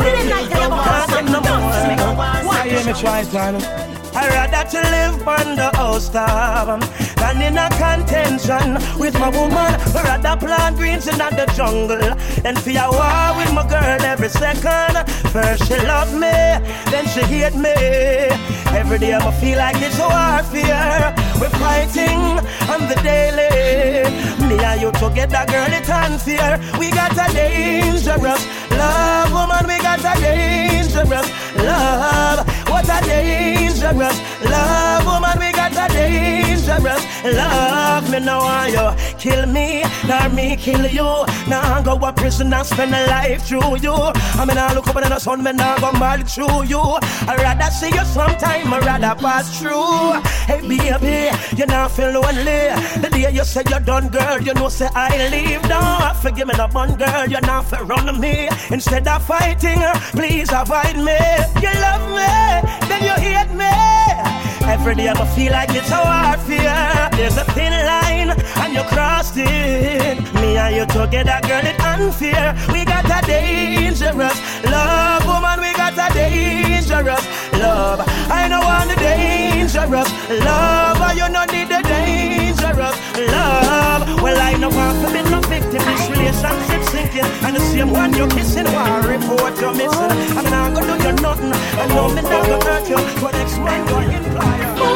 S9: Why you me try, darling? I'd rather to live on the house top than in a contention with my woman. I'd rather plant greens in the jungle than for a war with my girl every second. First she love me, then she hate me. Every day I feel like it's warfare. We're fighting on the daily. Me and you together, girl, it's unfair. We got a dangerous love, woman. We got a dangerous love. What a dangerous love, woman. We got a dangerous love. Me no want you kill me, nor me kill you. Now go to prison and spend a life through you. I mean I look up in the sun, me now go mad through you. I'd rather see you sometime, I'd rather pass through. Hey baby, you now feel lonely. The day you say you're done, girl, you know say I leave. Don't forgive me no one, girl, you now feel run me. Instead of fighting, please avoid me. You love me, then you hate me. Every day I feel like it's a warfare. There's a thin line and you crossed it. Me and you together, girl, it's unfair. We got a dangerous love, woman. We got a dangerous love. I don't want the dangerous love, but you don't need the dangerous love. Well, I know I'm to be no victim. This relationship sinking, and the same one you're kissing, one report you're missing. I'm not gonna do you nothing. I know me not gonna hurt you, but next man going in fire.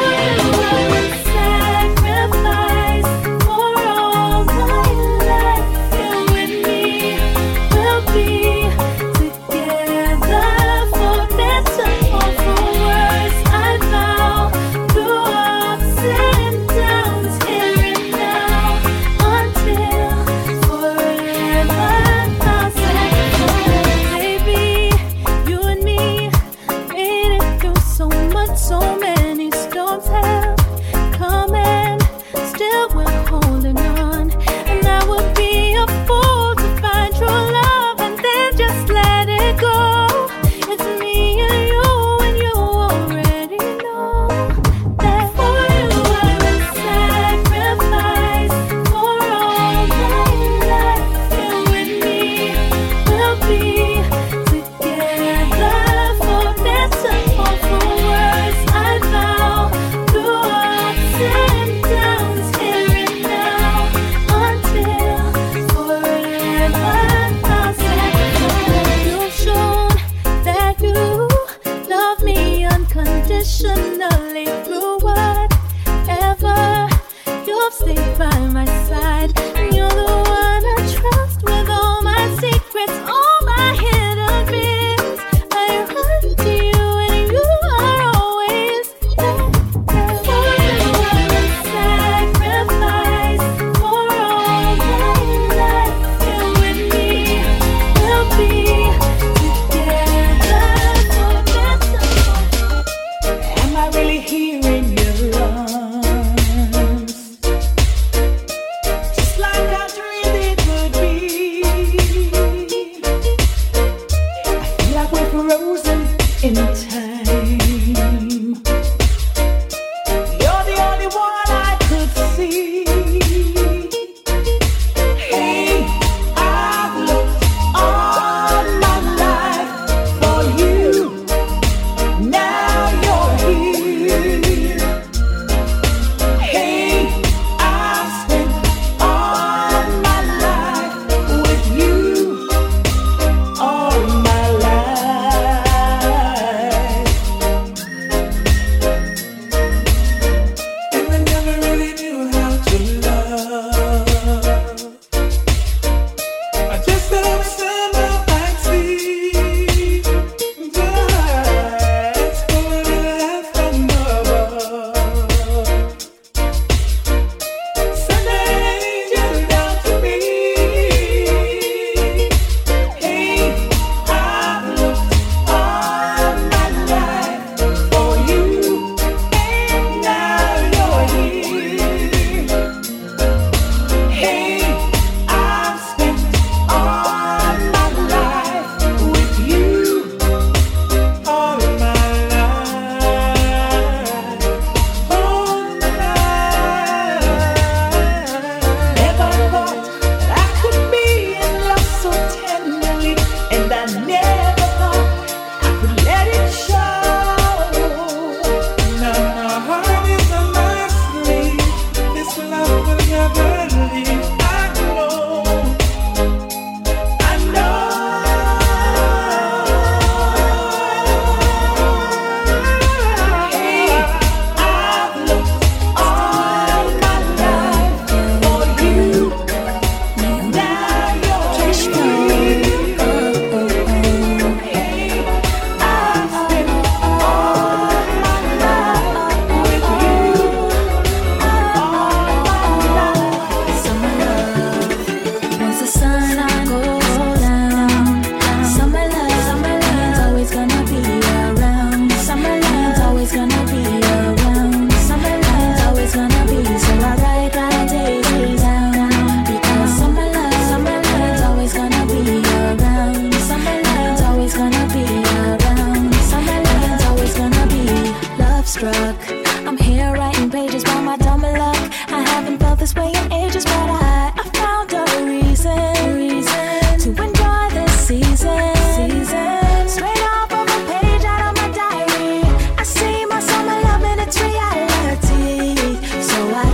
S8: Sacrifice for all my life. You and me will be together for better or for worse. I vow through ups and downs, here and now, until forever. I'll sacrifice. Baby, you and me made it through so much, so many.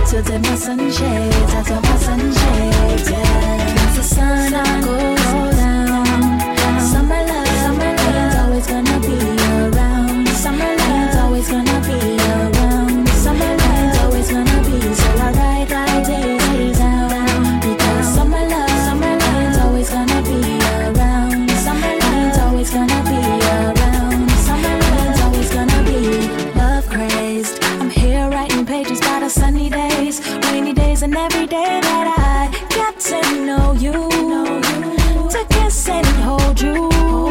S8: to take my sunshades, I took my sunshades, yeah. Once the sun goes down, summer love, summer love's always gonna be around. Summer love's always gonna be around. Summer love's always gonna be. So I ride my days down because summer love, summer love's always gonna be around. Summer love's always gonna be around. Summer love's always gonna be love crazed. I'm here writing pages about the sunny days, rainy days, and every day that I get to know you, to kiss and hold you.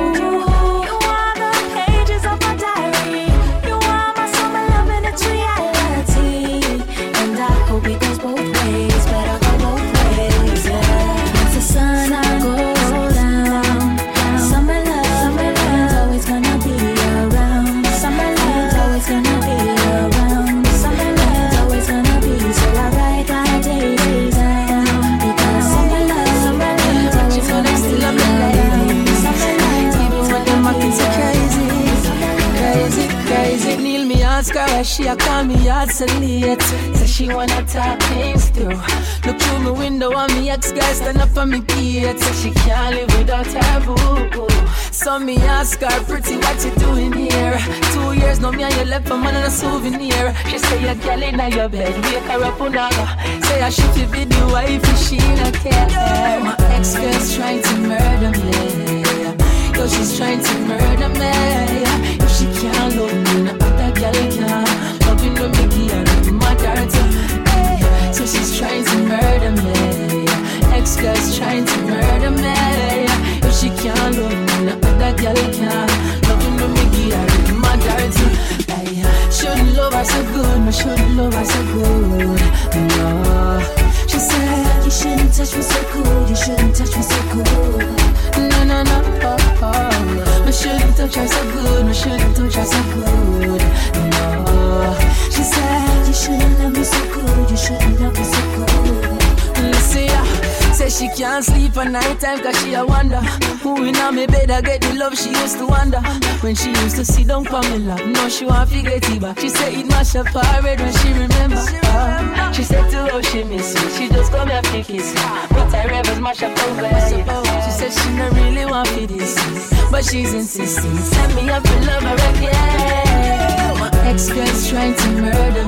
S8: You are the pages of my diary. You are my summer love and it's reality. And I hope it goes both ways, better go both ways, yeah. Once the sun goes down, summer love, summer love's always gonna be around. Summer love's always gonna be around. Summer love's always gonna be. So I write my days down because summer love, summer love's always gonna be around. Summer love's always gonna be so crazy, crazy, crazy.
S3: Neil me ask her why she a call me out so late. Say she wanna talk things through. Look through my window and me ex-guy stand up on me gate. Say she can't live without her boo. So me ask her, pretty, what you doing here? Two years now me and you left for man on a souvenir. She say your girl in your bed, wake her up unaga. Say I should be the wife if she not care. My ex-girl's trying to murder me. Yo, she's trying to murder me. If she can't love me, no other girl can. Loving no Mickey and my daughter. Hey, so she's trying to murder me. Ex-girl's trying to murder me. If she can't love me, no other girl can. Loving no Mickey and my daughter. Hey, shouldn't love her so good, no shouldn't love her so good. No, she said you shouldn't touch me so good, you shouldn't touch me so good. No, no, no, oh, oh. No, shouldn't touch her so good, no, shouldn't touch her so good. No, she said you shouldn't love me so good, you shouldn't love me so good. Listen, yeah, say she can't sleep at night time cause she a wonder who in on me bed I get the love she used to wonder. When she used to sit down for me love, no she want to get it back. She said it mash up her head when she remember. Uh, she said to her she miss me, she just come here to kiss me. But I rebels mash up her head. She said she don't really want for this, but she's insisting. Send me up and love her again. My ex-girl's trying to murder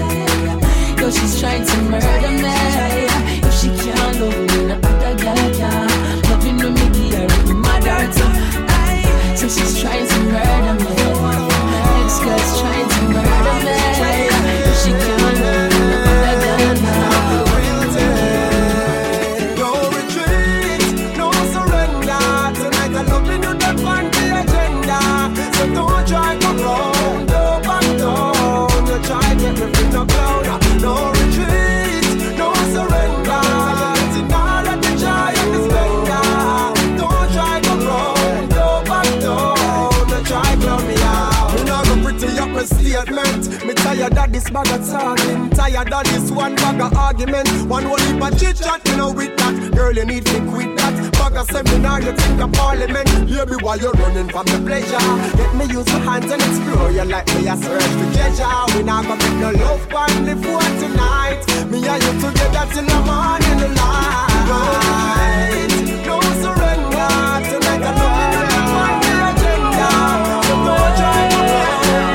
S3: me. Yo, she's trying to murder me. If she can't love me, no other girl can. Loving no Mickey or my daughter. So she's trying to murder me. Ex-girl's trying to murder me. If she can't love me, no other girl can.
S14: No retreat, no surrender. Tonight I'm loving you, that's on the agenda. So don't try to run, go back down. You try to get me from the ground. No retreat, no surrender. You're getting all of the joy and the splendor. Don't try to run, go back down. You try to blow me out. You know go pretty up a statement. Me tired of this bag of talking. Tired of this one bag of argument. One whole heap of chit chat, you know with that. Girl, you need to quit that. Bag of seminar, you think of parliament. Baby, while you're running from the pleasure, let me use my hands and explore you like me a search for treasure. We not gonna make no love on the phone tonight. Me and you together till the morning light. No surrender. Tonight I'm looking at the on the agenda. So don't try to run.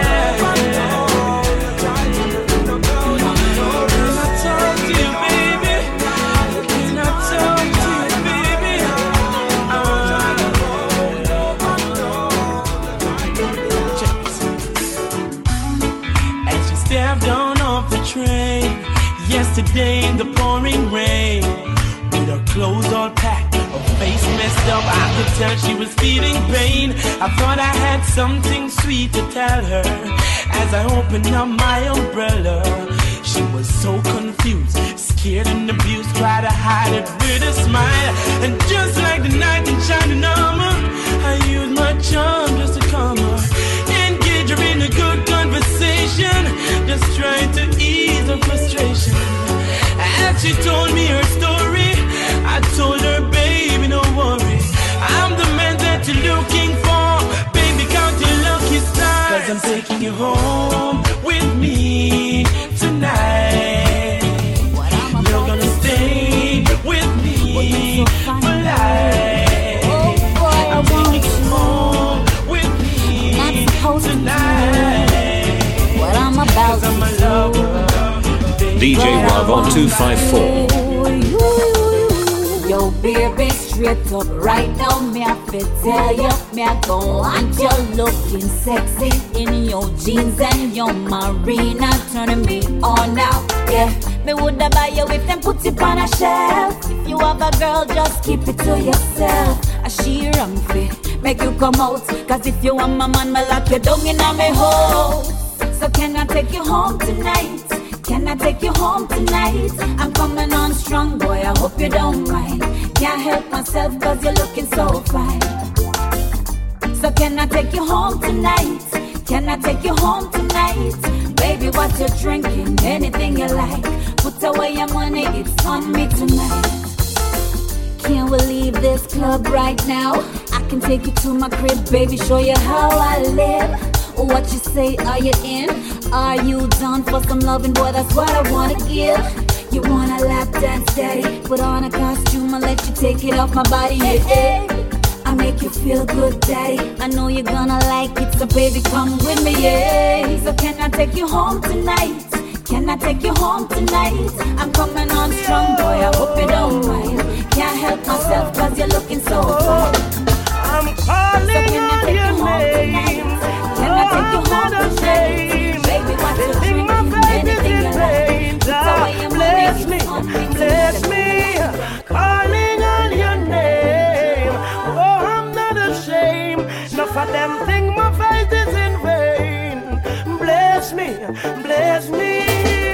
S15: Train yesterday in the pouring rain, with her clothes all packed, her face messed up. I could tell she was feeling pain. I thought I had something sweet to tell her. As I opened up my umbrella, she was so confused, scared and abused. Tried to hide it with a smile, and just like the night in shining armor, I used my charm just to calm her, engage her in a good conversation, just trying to ease her frustration. As she told me her story, I told her, baby, no worry, I'm the man that you're looking for. Baby, count your lucky stars, 'cause I'm taking you home with me tonight.
S11: D J Rav on two five four.
S16: Yo, baby, straight up right now, me I fit tell you, me I go want you looking sexy in your jeans and your marina, turning me on now, yeah. Me woulda buy you if them put it on a shelf. If you have a girl, just keep it to yourself. A she run fit, make you come out. Cause if you want my man, me lock you down in a me hole. So can I take you home tonight? Can I take you home tonight? I'm coming on strong, boy, I hope you don't mind. Can't help myself cause you're looking so fine. So can I take you home tonight? Can I take you home tonight? Baby, what you drinking? Anything you like. Put away your money, it's on me tonight. Can't we leave this club right now? I can take you to my crib, baby, show you how I live. What you say, are you in? Are you down for some loving? Boy, that's what I wanna give. You wanna lap dance, daddy? Put on a costume, I'll let you take it off my body, yeah. I make you feel good, daddy. I know you're gonna like it, so baby, come with me, yeah. So can I take you home tonight? Can I take you home tonight? I'm coming on strong, boy, I hope you don't mind. Can't help myself, cause you're looking so fine.
S17: I'm calling on your name.
S16: Can I take you home tonight? Baby, what you drinking? Anything you like.
S17: Bless me, bless me. Calling on your name. Oh, I'm not ashamed. Enough of them think my faith is in vain. Bless me, bless me.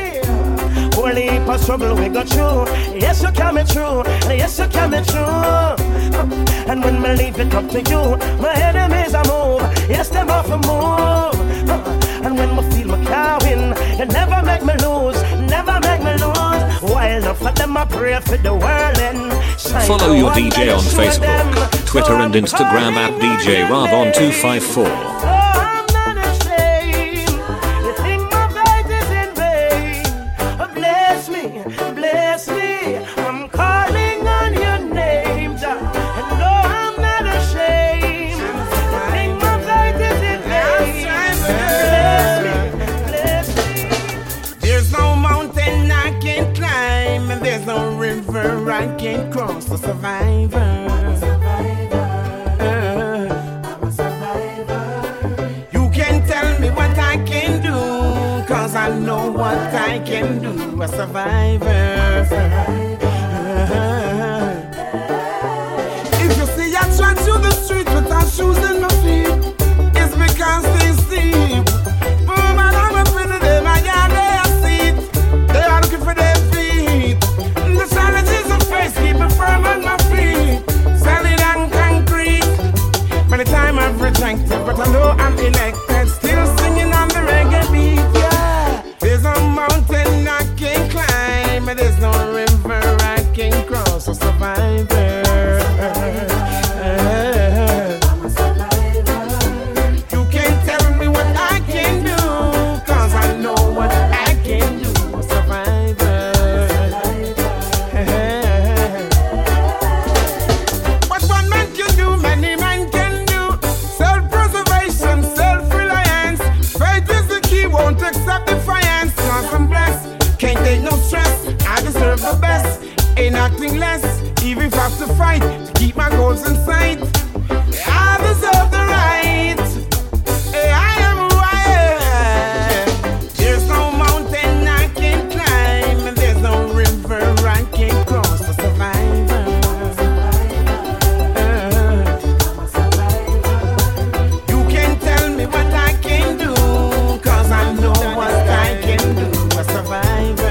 S17: Only heap of struggle we go through. Yes, you coming true. Yes, you coming true. And when me leave it up to you, my enemies are move. Yes, them off a move. And when me feel my car win, you never make me lose. Never make me lose. While enough of them I pray for the world and
S11: follow your D J on Facebook, Twitter and Instagram at D J Rav on two five four.
S17: Bless me, I'm calling on your name, Jah. And no, I'm not ashamed. I think my faith is in vain. Bless me, bless me.
S14: There's no mountain I can climb, and there's no river I can cross. A survivor. I'm a survivor. I'm a survivor. You can tell me what I can do, cause I know what I can do. A survivor. If you see I try to the street without shoes in my feet, it's because they steep. Boom, and I'm up in the day, my yard, they are seat. They are looking for their feet. The challenges of face keep me firm on my feet. Solid and concrete. By the time I've rejected, but I know I'm elected. Still singing on the reggae beat, yeah. There's a mountain I can climb, but there's no river I can cross. A survivor. I'm a survivor. You can't tell me what I can do, cause I know what I can do. A survivor. What one man can do, many men can do. Self-preservation, self-reliance. Faith is the key, won't accept defiance. Cause I'm blessed, can't take no stress. I deserve the best, ain't acting less. Even if I have to fight to keep my goals in sight, I deserve the right. I am who I am. There's no mountain I can climb, and there's no river I can cross. A survivor. You can tell me what I can do, cause I know what I can do. A survivor.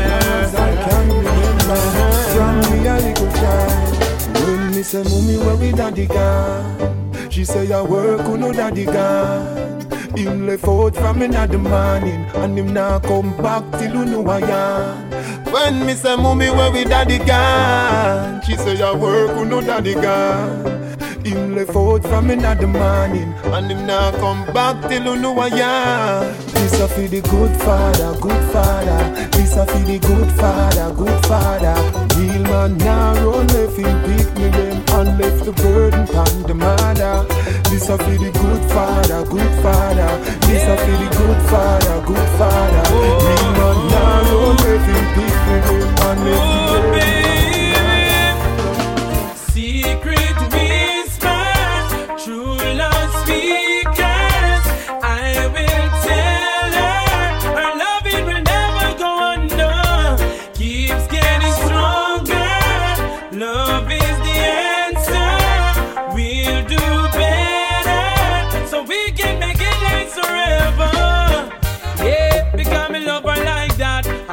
S5: From me a little child, when me say mommy where we daddy gone, she say I work who no daddy gone. Him left out from me in the morning, and him now come back till you know I am. When me say mommy where we daddy gone, she say I work who no daddy gone. Him left out from me in the morning, and him now come back till you know I am. This a for the good father, good father. This a for the good father, good father. Real man now run left him pick me them and left the burden on the mother. This a for the good father, good father. This a for the good father, good father. Real man now run left him pick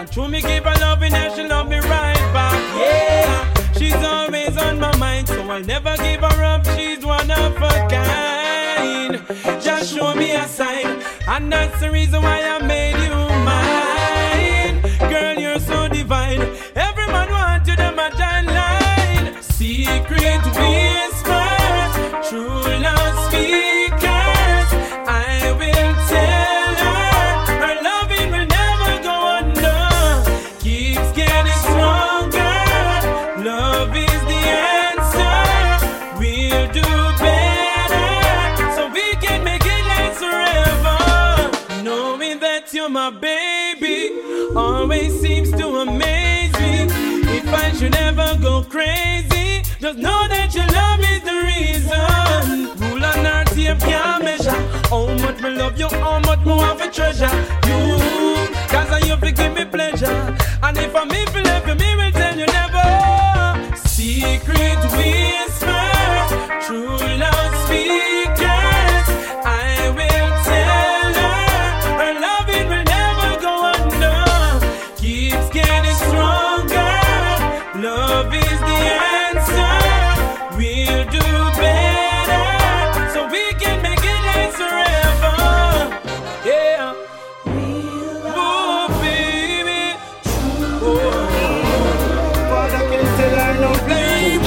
S1: And true me give her loving and she love me right back. Yeah, she's always on my mind, so I'll never give her up. She's one of a kind. Just show me a sign, and that's the reason why I made you mine. Girl, you're so divine. Every man wants you, them a giant line. Secret whispers, true love speakers. I will tell her, her loving will never go under. Keeps getting stronger. Love is the answer. We'll do better, so we can make it last forever. Knowing that you're my baby always seems to amaze me. If I should ever go crazy, just know that your love is the reason. Rule on our tape can't measure how much me love you, how much more of a treasure you. Cause I you give me pleasure, and if I'm if you left you, me will tell you never. Secret whispers, true love speakers. I will tell her, her loving will never go under. Keeps getting stronger. Love is the answer. We'll do better, so we can make it last forever. Yeah. Oh, baby. Oh.
S13: Father can tell her no baby.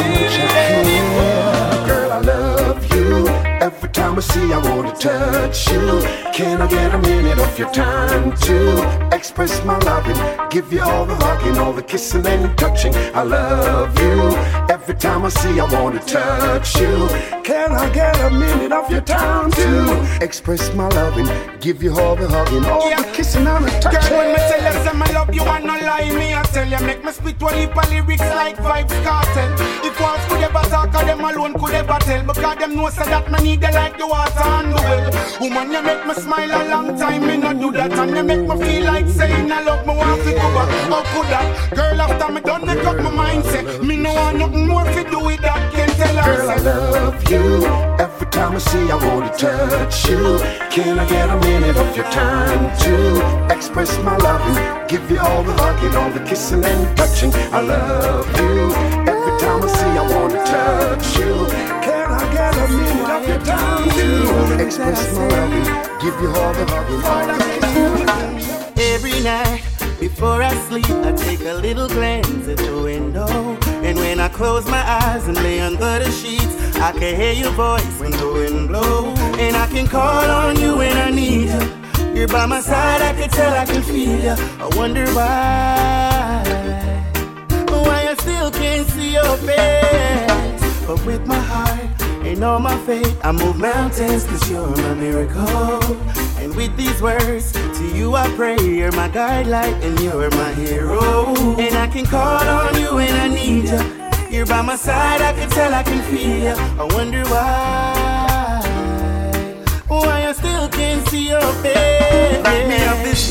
S18: Girl, I love you. Every time I see, I wanna touch you. Can I get a minute of your time to express my loving? Give you all the hugging, all the kissing and touching. I love you. Every time I see, I wanna touch you. Can I get a minute of your time to express my loving? Give you all the hugging, all
S13: Yeah.
S18: the kissing and the touching.
S13: Girl, when me tell you say I love you and no lie, me I tell you make me spit one heap of lyrics like Vibes Cartel. If once could ever talk, or them alone could ever tell, because them know say that me need you like the water and the well. Woman, you make me smile a long time, me not do that, and you make me feel like saying I love me want to go back. How could that? Girl, after me done make up my mind, say me no want nothing more to do with that. Can't tell her.
S18: Girl, I love you. Every time I see, I wanna touch you. Can I get a minute of your time to express my loving? Give you all the hugging, all the kissing and touching. I love you. Every time I see, I wanna touch you. Can I get a minute of your time to express my loving? Give you all the hugging, all the kissing.
S13: Every night before I sleep, I take a little glance at the window. And when I close my eyes and lay under the sheets, I can hear your voice when the wind blows. And I can call on you when I need you. You're by my side, I can tell, I can feel you. I wonder why, why I still can't see your face. But with my heart and all my faith, I move mountains, cause you're my miracle. And with these words, to you I pray, you're my guidelight and you're my hero. And I can call on you when I need you. You're by my side, I can tell, I can feel you. I wonder why, why I still can't see your face. Break me of this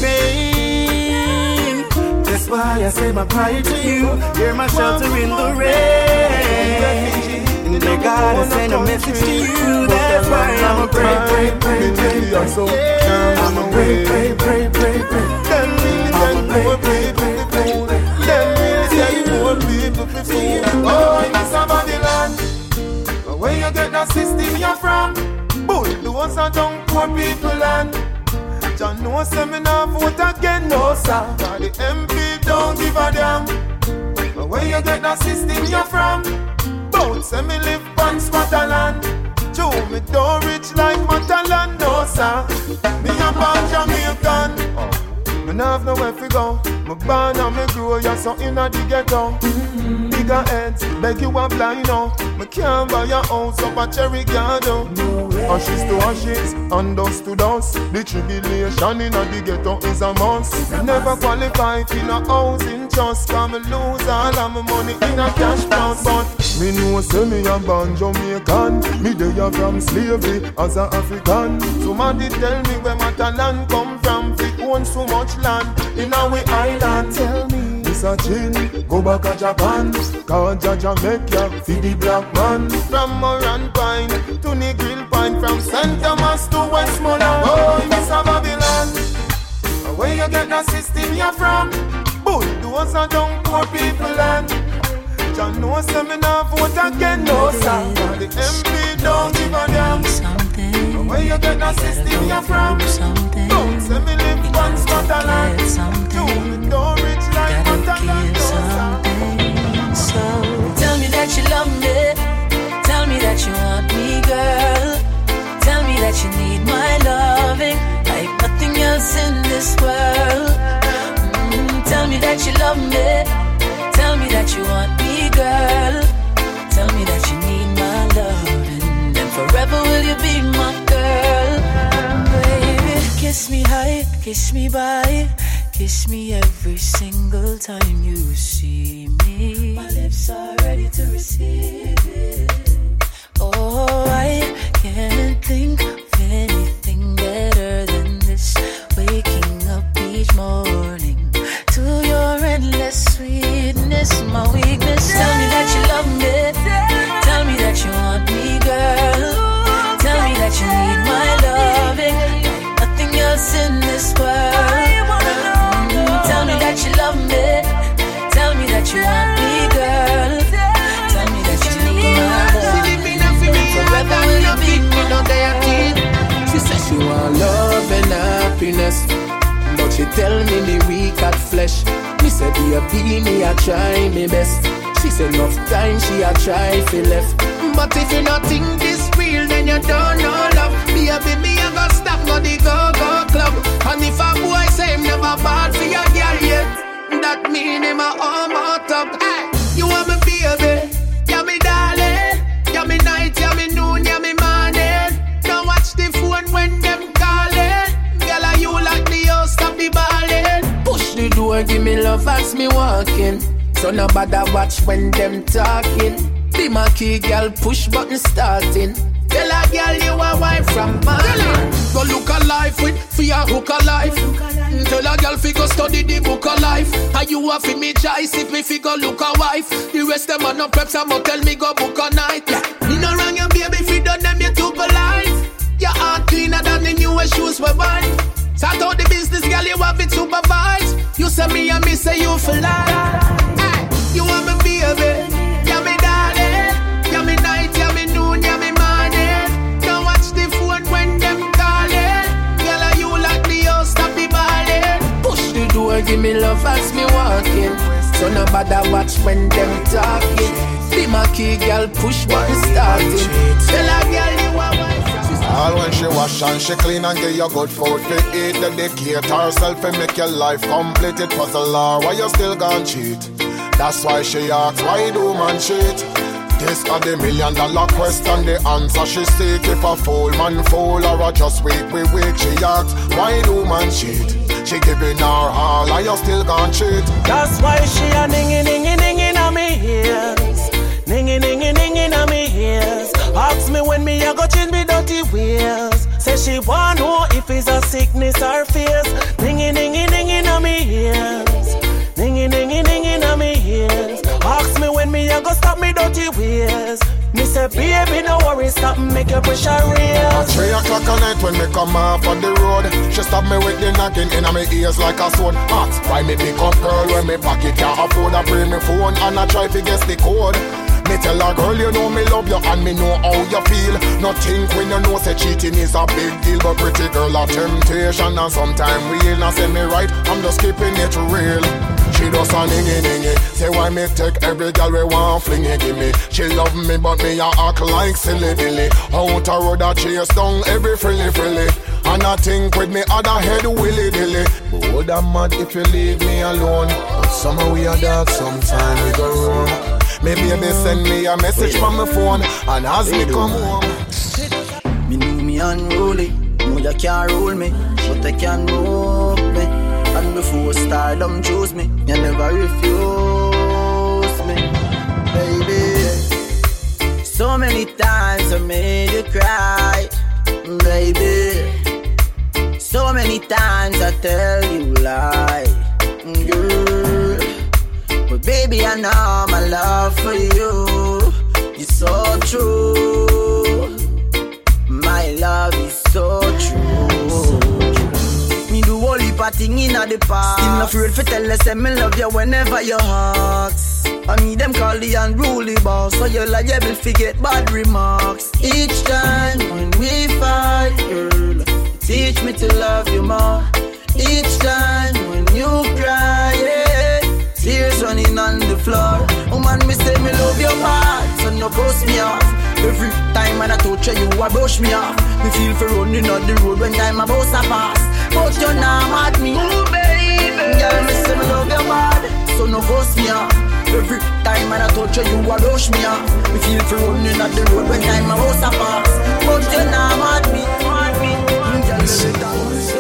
S13: pain. That's why I say my prayer to you. You're my shelter in the rain. And they gotta send a message to you. That's why I'ma pray, pray, pray, pray, pray. I'ma pray, pray, pray, pray, pray. I'ma pray, pray, pray, pray.
S14: Oh, in this somebody land, where you get that system you're from? Bull, the ones that don't poor people land. John no say me nah vote again, no sir. Cause the M P don't give a damn. Where you get that system you're from? Bout say me live on Scotland. Joe, me don't rich like Matalan, no sir. Me a born Jamaican. Me nah have nowhere to go. Me born and me grow, you're so inna the ghetto. Mm-hmm. Bigger heads, beg you a blind now. Me can't buy your house up a Cherry Garden. No ashes to ashes, and dust to dust. The tribulation inna the ghetto is a must. Me never qualify for no housing trust. Cause me lose all of my money in a cash bounce. But me know say me a born Jamaican. Me dey from slavery as a African. Somebody tell me where my talent come from. We own so much land in our island. Tell me this a chin, go back to Japan. Cause Jaja make ya feed the black man. From Moran Pine to Negril Pine, from Saint Thomas to Westmoreland. Oh, this a Babylon, where you get the system you're from? Bulldozer down poor people land. John no say me nah vote again, no sir. The M P don't give a damn. Where you get the system you're from? Don't say me live one Scotland. You me don't rich like Scotland, no sir.
S3: So tell me that you love me. Tell me that you want me, girl. Tell me that you need my loving like nothing else in this world. Mm, tell me that you love me. Tell me that you want me, girl. Tell me that you need my loving, and forever will you be my girl. Baby, kiss me high, kiss me by, kiss me every single time you see me. My lips are ready to receive it. Oh, I can't think of anything better than this. Waking up each morning to your endless sweetness, my weakness. Tell me that you love me. Tell me that you want me, girl. Tell me that you need my loving like nothing else in this world. Mm, tell me that you love me. Tell me that you want me, girl. Tell me that you need my love.
S19: Forever will you be me, no day kid. She says she want love and happiness, but she tell me me weak at flesh. Me say baby, me a try me best. She said enough time she a try fi left. But if you not think this real, then you don't know love. Baby, me a go stop go the go-go club. And if a boy say him never bad for your girl yet, that mean him a almost up. Hey, you want me baby, yeah me darling. Yeah me night, yeah me noon, yeah me morning. Don't watch the phone when them calling. Girl, are you like the house, stop the balling. Push the door, give me love as me walking. So no bother watch when them talking. Be my key, girl, push button starting. Tell a girl you a wife from Mali. Go look alive with fear hook alive. Tell a girl fi go study the book of life. And you a fi me choice if me fi go look a wife. The rest them a no preps, I'm tell me go book a night. Yeah. Me no wrong your baby fi done them you too polite. Your heart cleaner than the newest shoes we buy. Start out the business, girl, you have it supervised. You say me and me say you for life. Hey, you want me baby, yeah me darling. Yeah me night, yeah me noon, yeah me morning. Don't watch the phone when them calling. Girl, are you like the house, stop the balling. Push the door, give me love as me walking. So no bother watch when them talking. Be my key, girl, push button starting. Tell a girl you are wife.
S18: All when she wash and she clean and give you good food for eat. Dedicate herself and make your life complete. It was a law, why you still gon' cheat? That's why she asks, why do man cheat? This a the million dollar question, the answer she seek. If a fool man fool or a just weak we weak, she asks, why do man cheat? She giving her all and you still gon' cheat.
S17: That's why she a ningy ningy ningy na me ears. Ningy ningy ningy na me ears. Ask me when me a go change me dirty ways. Say she want know if it's a sickness or fears. Ningy ningy ningy na me ears. Ningy ningy ningy na me ears. Ask me when me a go stop me dirty ways. Me say baby no worry, stop make your pressure real.
S18: At three o'clock at night when me come off on the road, she stop me with the knocking in my ears like a sword. Ask why me pick up girl when me pocket can't afford to bring me phone and I try to guess the code. Me tell her girl you know me love you and me know how you feel. Not think when you know say cheating is a big deal, but pretty girl a temptation and sometime real. Now say me right, I'm just keeping it real. She does a ningy ningy. Say why me take every girl we want flingy give me. She love me but me a act like silly billy. Out a road a chase down every frilly frilly. And I think with me other head willy dilly. But would I mad if you leave me alone? But somehow we are dark, sometime we go wrong. Maybe baby send me a message from my phone and as me come home.
S20: Me know me unruly, know you can't rule me, but I can move me. And before stardom choose me, you never refuse me, baby. So many times I made you cry, baby. So many times I tell you lie, girl. But baby, I know my love for you is so true. My love is so true. Me do all heap of thing in the past. Still not afraid for tell us, say me love you whenever you ask. I mean them call the unruly boss, so you're liable to get bad remarks. Each time when we fight, girl, teach me to love you more. Each time when you cry, yeah, tears running on the floor. Woman, me say me love you bad, so no brush me off. Every time when I touch you, you a brush me off. Me feel for running on the road when time a bus a pass. But you're not mad me, ooh baby. Girl, me say me love you bad, so no brush me off. Every time when I touch you, you a brush me off. Me feel for running on the road when time a bus a pass. But you're not mad me, mad me. Girl, me say that.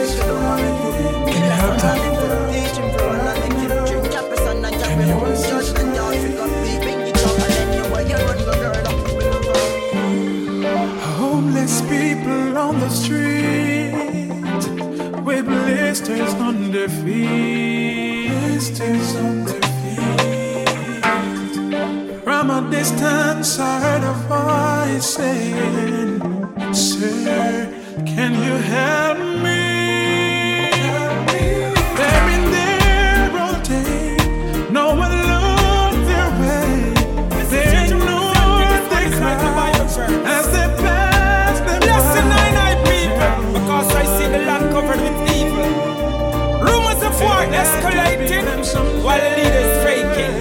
S1: Homeless people on the street with blisters on their feet, blisters on their feet. From a distance I heard a voice saying, "Sir, can you help me?" They're in their own day, no one looked their way. They ignored they cry as they pass them by.
S21: Listen, I night people, because I see the land covered with evil. Rumors of war escalating while the leaders faking.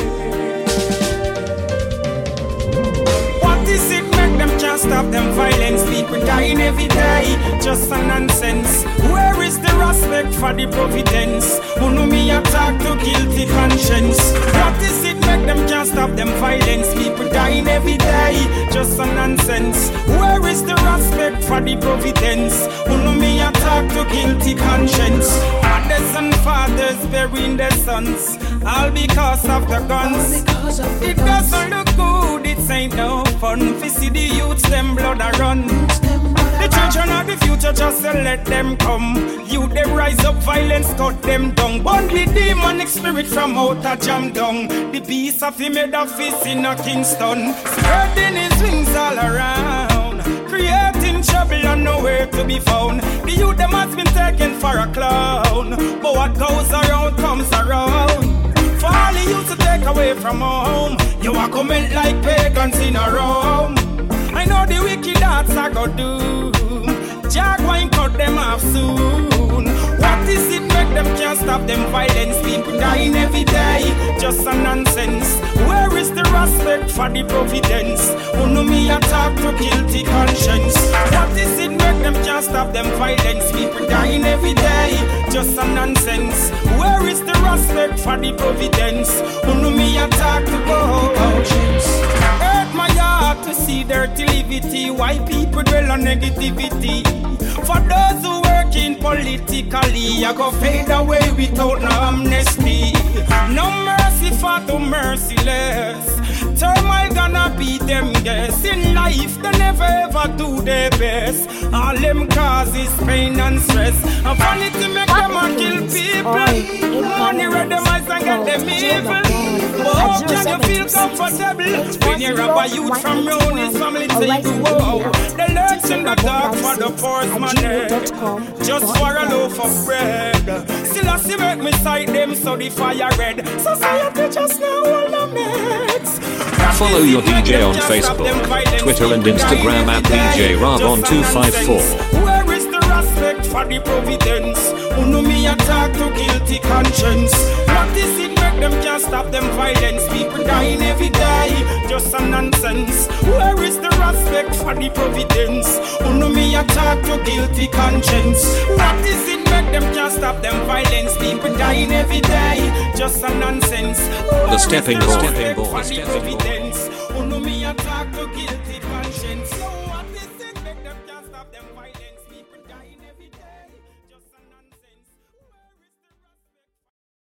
S21: What is it make them can't stop them violence? People dying every day, just a nonsense. Where is the respect for the providence? Who know me attack to guilty conscience? What is it make them can't stop them violence? People dying every day, just a nonsense. Where is the respect for the providence? Who know me attack to guilty conscience? Mothers and fathers burying their sons, all because of the guns. It doesn't look good, it ain't no fun. We see the youths, them blood a run. The children of the future, just to let them come. You they rise up, violence cut them down. Burn the demonic spirit from out a jam down. The peace of him made of fist in a Kingston, spreading his wings all around, creating trouble and nowhere to be found. The youth them has been taken for a clown, but what goes around comes around. For all the youth to take away from home, you are coming like pagans in a Rome. I know the wicked hearts I go do. Jaguar cut them off soon. What is it make them can't stop them violence? People dying every day, just a nonsense. Where is the respect for the providence? Who know me attack to guilty conscience? What is it make them can't stop them violence? People dying every day, just a nonsense. Where is the respect for the providence? Who know me attack to conscience? Hurt my heart to see dirty livity. Why people dwell on negativity? For those who working politically, I go fade away without no amnesty. No mercy for the merciless. Turmoil gonna be them guess. In life they never ever do their best. All them causes pain and stress. And funny to make them a kill people. Money read them eyes and get them evil. But how can you feel comfortable when you rob a youth from round his family table? Whoa, they lurks in the dark for the force money, just for a loaf of bread. Still I see make me sight them so the fire red. Society just now all the meds.
S11: Follow your D J on Facebook, Twitter and Instagram at D J Rob on two five four.
S21: Where is the respect for the providence? Who know me attack to guilty conscience? What is it make them can't stop them violence? People dying every day, just a nonsense. Where is the respect for the providence? Who know me attack to guilty conscience? What is it make them can't stop them violence? People dying every day, just a nonsense.
S11: The stepping ball.
S21: Who know me attack to guilty conscience?